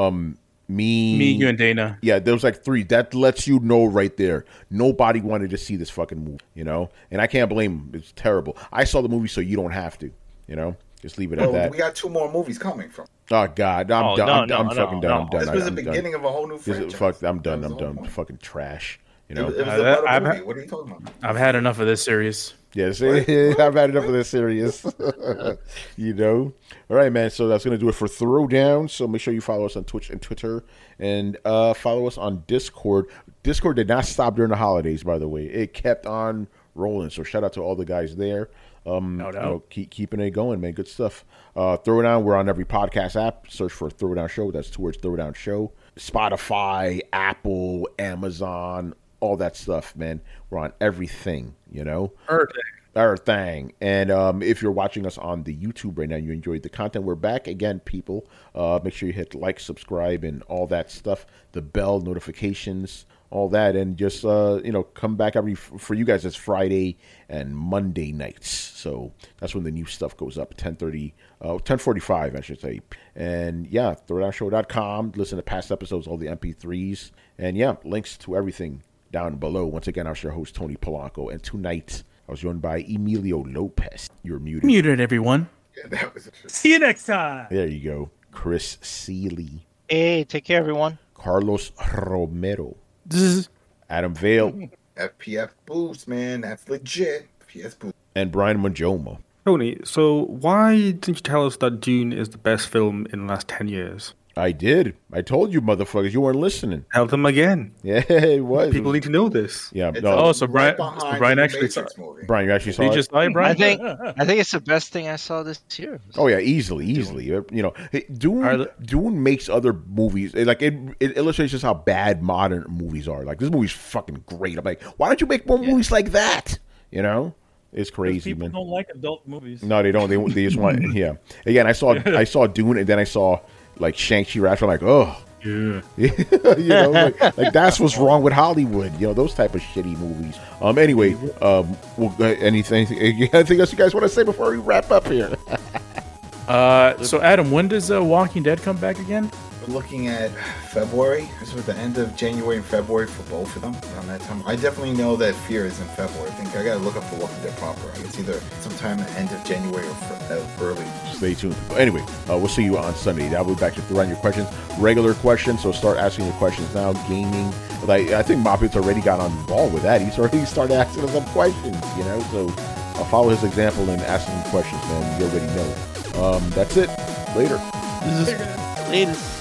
me, you, and Dana. Yeah, there was like 3. That lets you know right there. Nobody wanted to see this fucking movie, you know? And I can't blame them. It's terrible. I saw the movie so you don't have to, you know? Just leave it at that. We got 2 more movies coming from. Oh, God. I'm done. I'm fucking done. I'm done. This was the beginning of a whole new franchise. I'm done. I'm done. Fucking trash. You know, it was a movie. What are you talking about? I've had enough of this series. Yes, I've had enough of this series. You know, all right, man. So that's gonna do it for Throwdown. So make sure you follow us on Twitch and Twitter, and follow us on Discord. Discord did not stop during the holidays, by the way. It kept on rolling. So shout out to all the guys there. No doubt. You know, keeping it going, man. Good stuff. Throwdown. We're on every podcast app. Search for Throwdown Show. That's towards Throwdown Show. Spotify, Apple, Amazon. All that stuff, man. We're on everything, you know? Everything. And if you're watching us on the YouTube right now, you enjoyed the content, we're back again, people. Make sure you hit like, subscribe, and all that stuff. The bell, notifications, all that. And just, come back for you guys, it's Friday and Monday nights. So that's when the new stuff goes up, 10:45, I should say. And, yeah, throwdownshow.com. Listen to past episodes, all the MP3s. And, yeah, links to everything down below. Once again, I was your host, Tony Polanco, and tonight I was joined by Emilio Lopez. You're muted. Muted, everyone. Yeah, that was See you next time. There you go. Chris Seeley. Hey, take care, everyone. Carlos Romero. Zzz. Adam Vale. FPF Boost, man. That's legit. FPS Boost. And Brian Manjoma. Tony, so why didn't you tell us that Dune is the best film in the last 10 years? I did. I told you, motherfuckers. You weren't listening. Tell them again. Yeah, it was. People need to know this. Yeah. So Brian actually saw it. Brian, you actually saw it? You just saw it, Brian? I think it's the best thing I saw this year. Oh yeah, easily. You know, Dune makes other movies like it illustrates just how bad modern movies are. Like this movie's fucking great. I'm like, why don't you make more movies like that? You know, It's crazy, people man. don't like adult movies. No, they don't. They just want, yeah. Again, I saw Dune, and then I saw like Shang-Chi right after. I'm like, oh, Yeah. you know, like that's what's wrong with Hollywood. You know, those type of shitty movies. Anyway, anything else you guys want to say before we wrap up here? So Adam, when does Walking Dead come back again? We're looking at February. This was the end of January and February for both of them around that time. I definitely know that Fear is in February. I think I gotta look up for Walking Dead proper. It's either sometime at the end of January or early. Stay tuned. Anyway, we'll see you on Sunday. I'll be back to throw on your questions, regular questions. So start asking your questions now. Gaming, like I think Mopit's already got on the ball with that. He's already started asking us some questions. You know, so I'll follow his example and ask him questions, man. You already know. That's it. Later. Latest.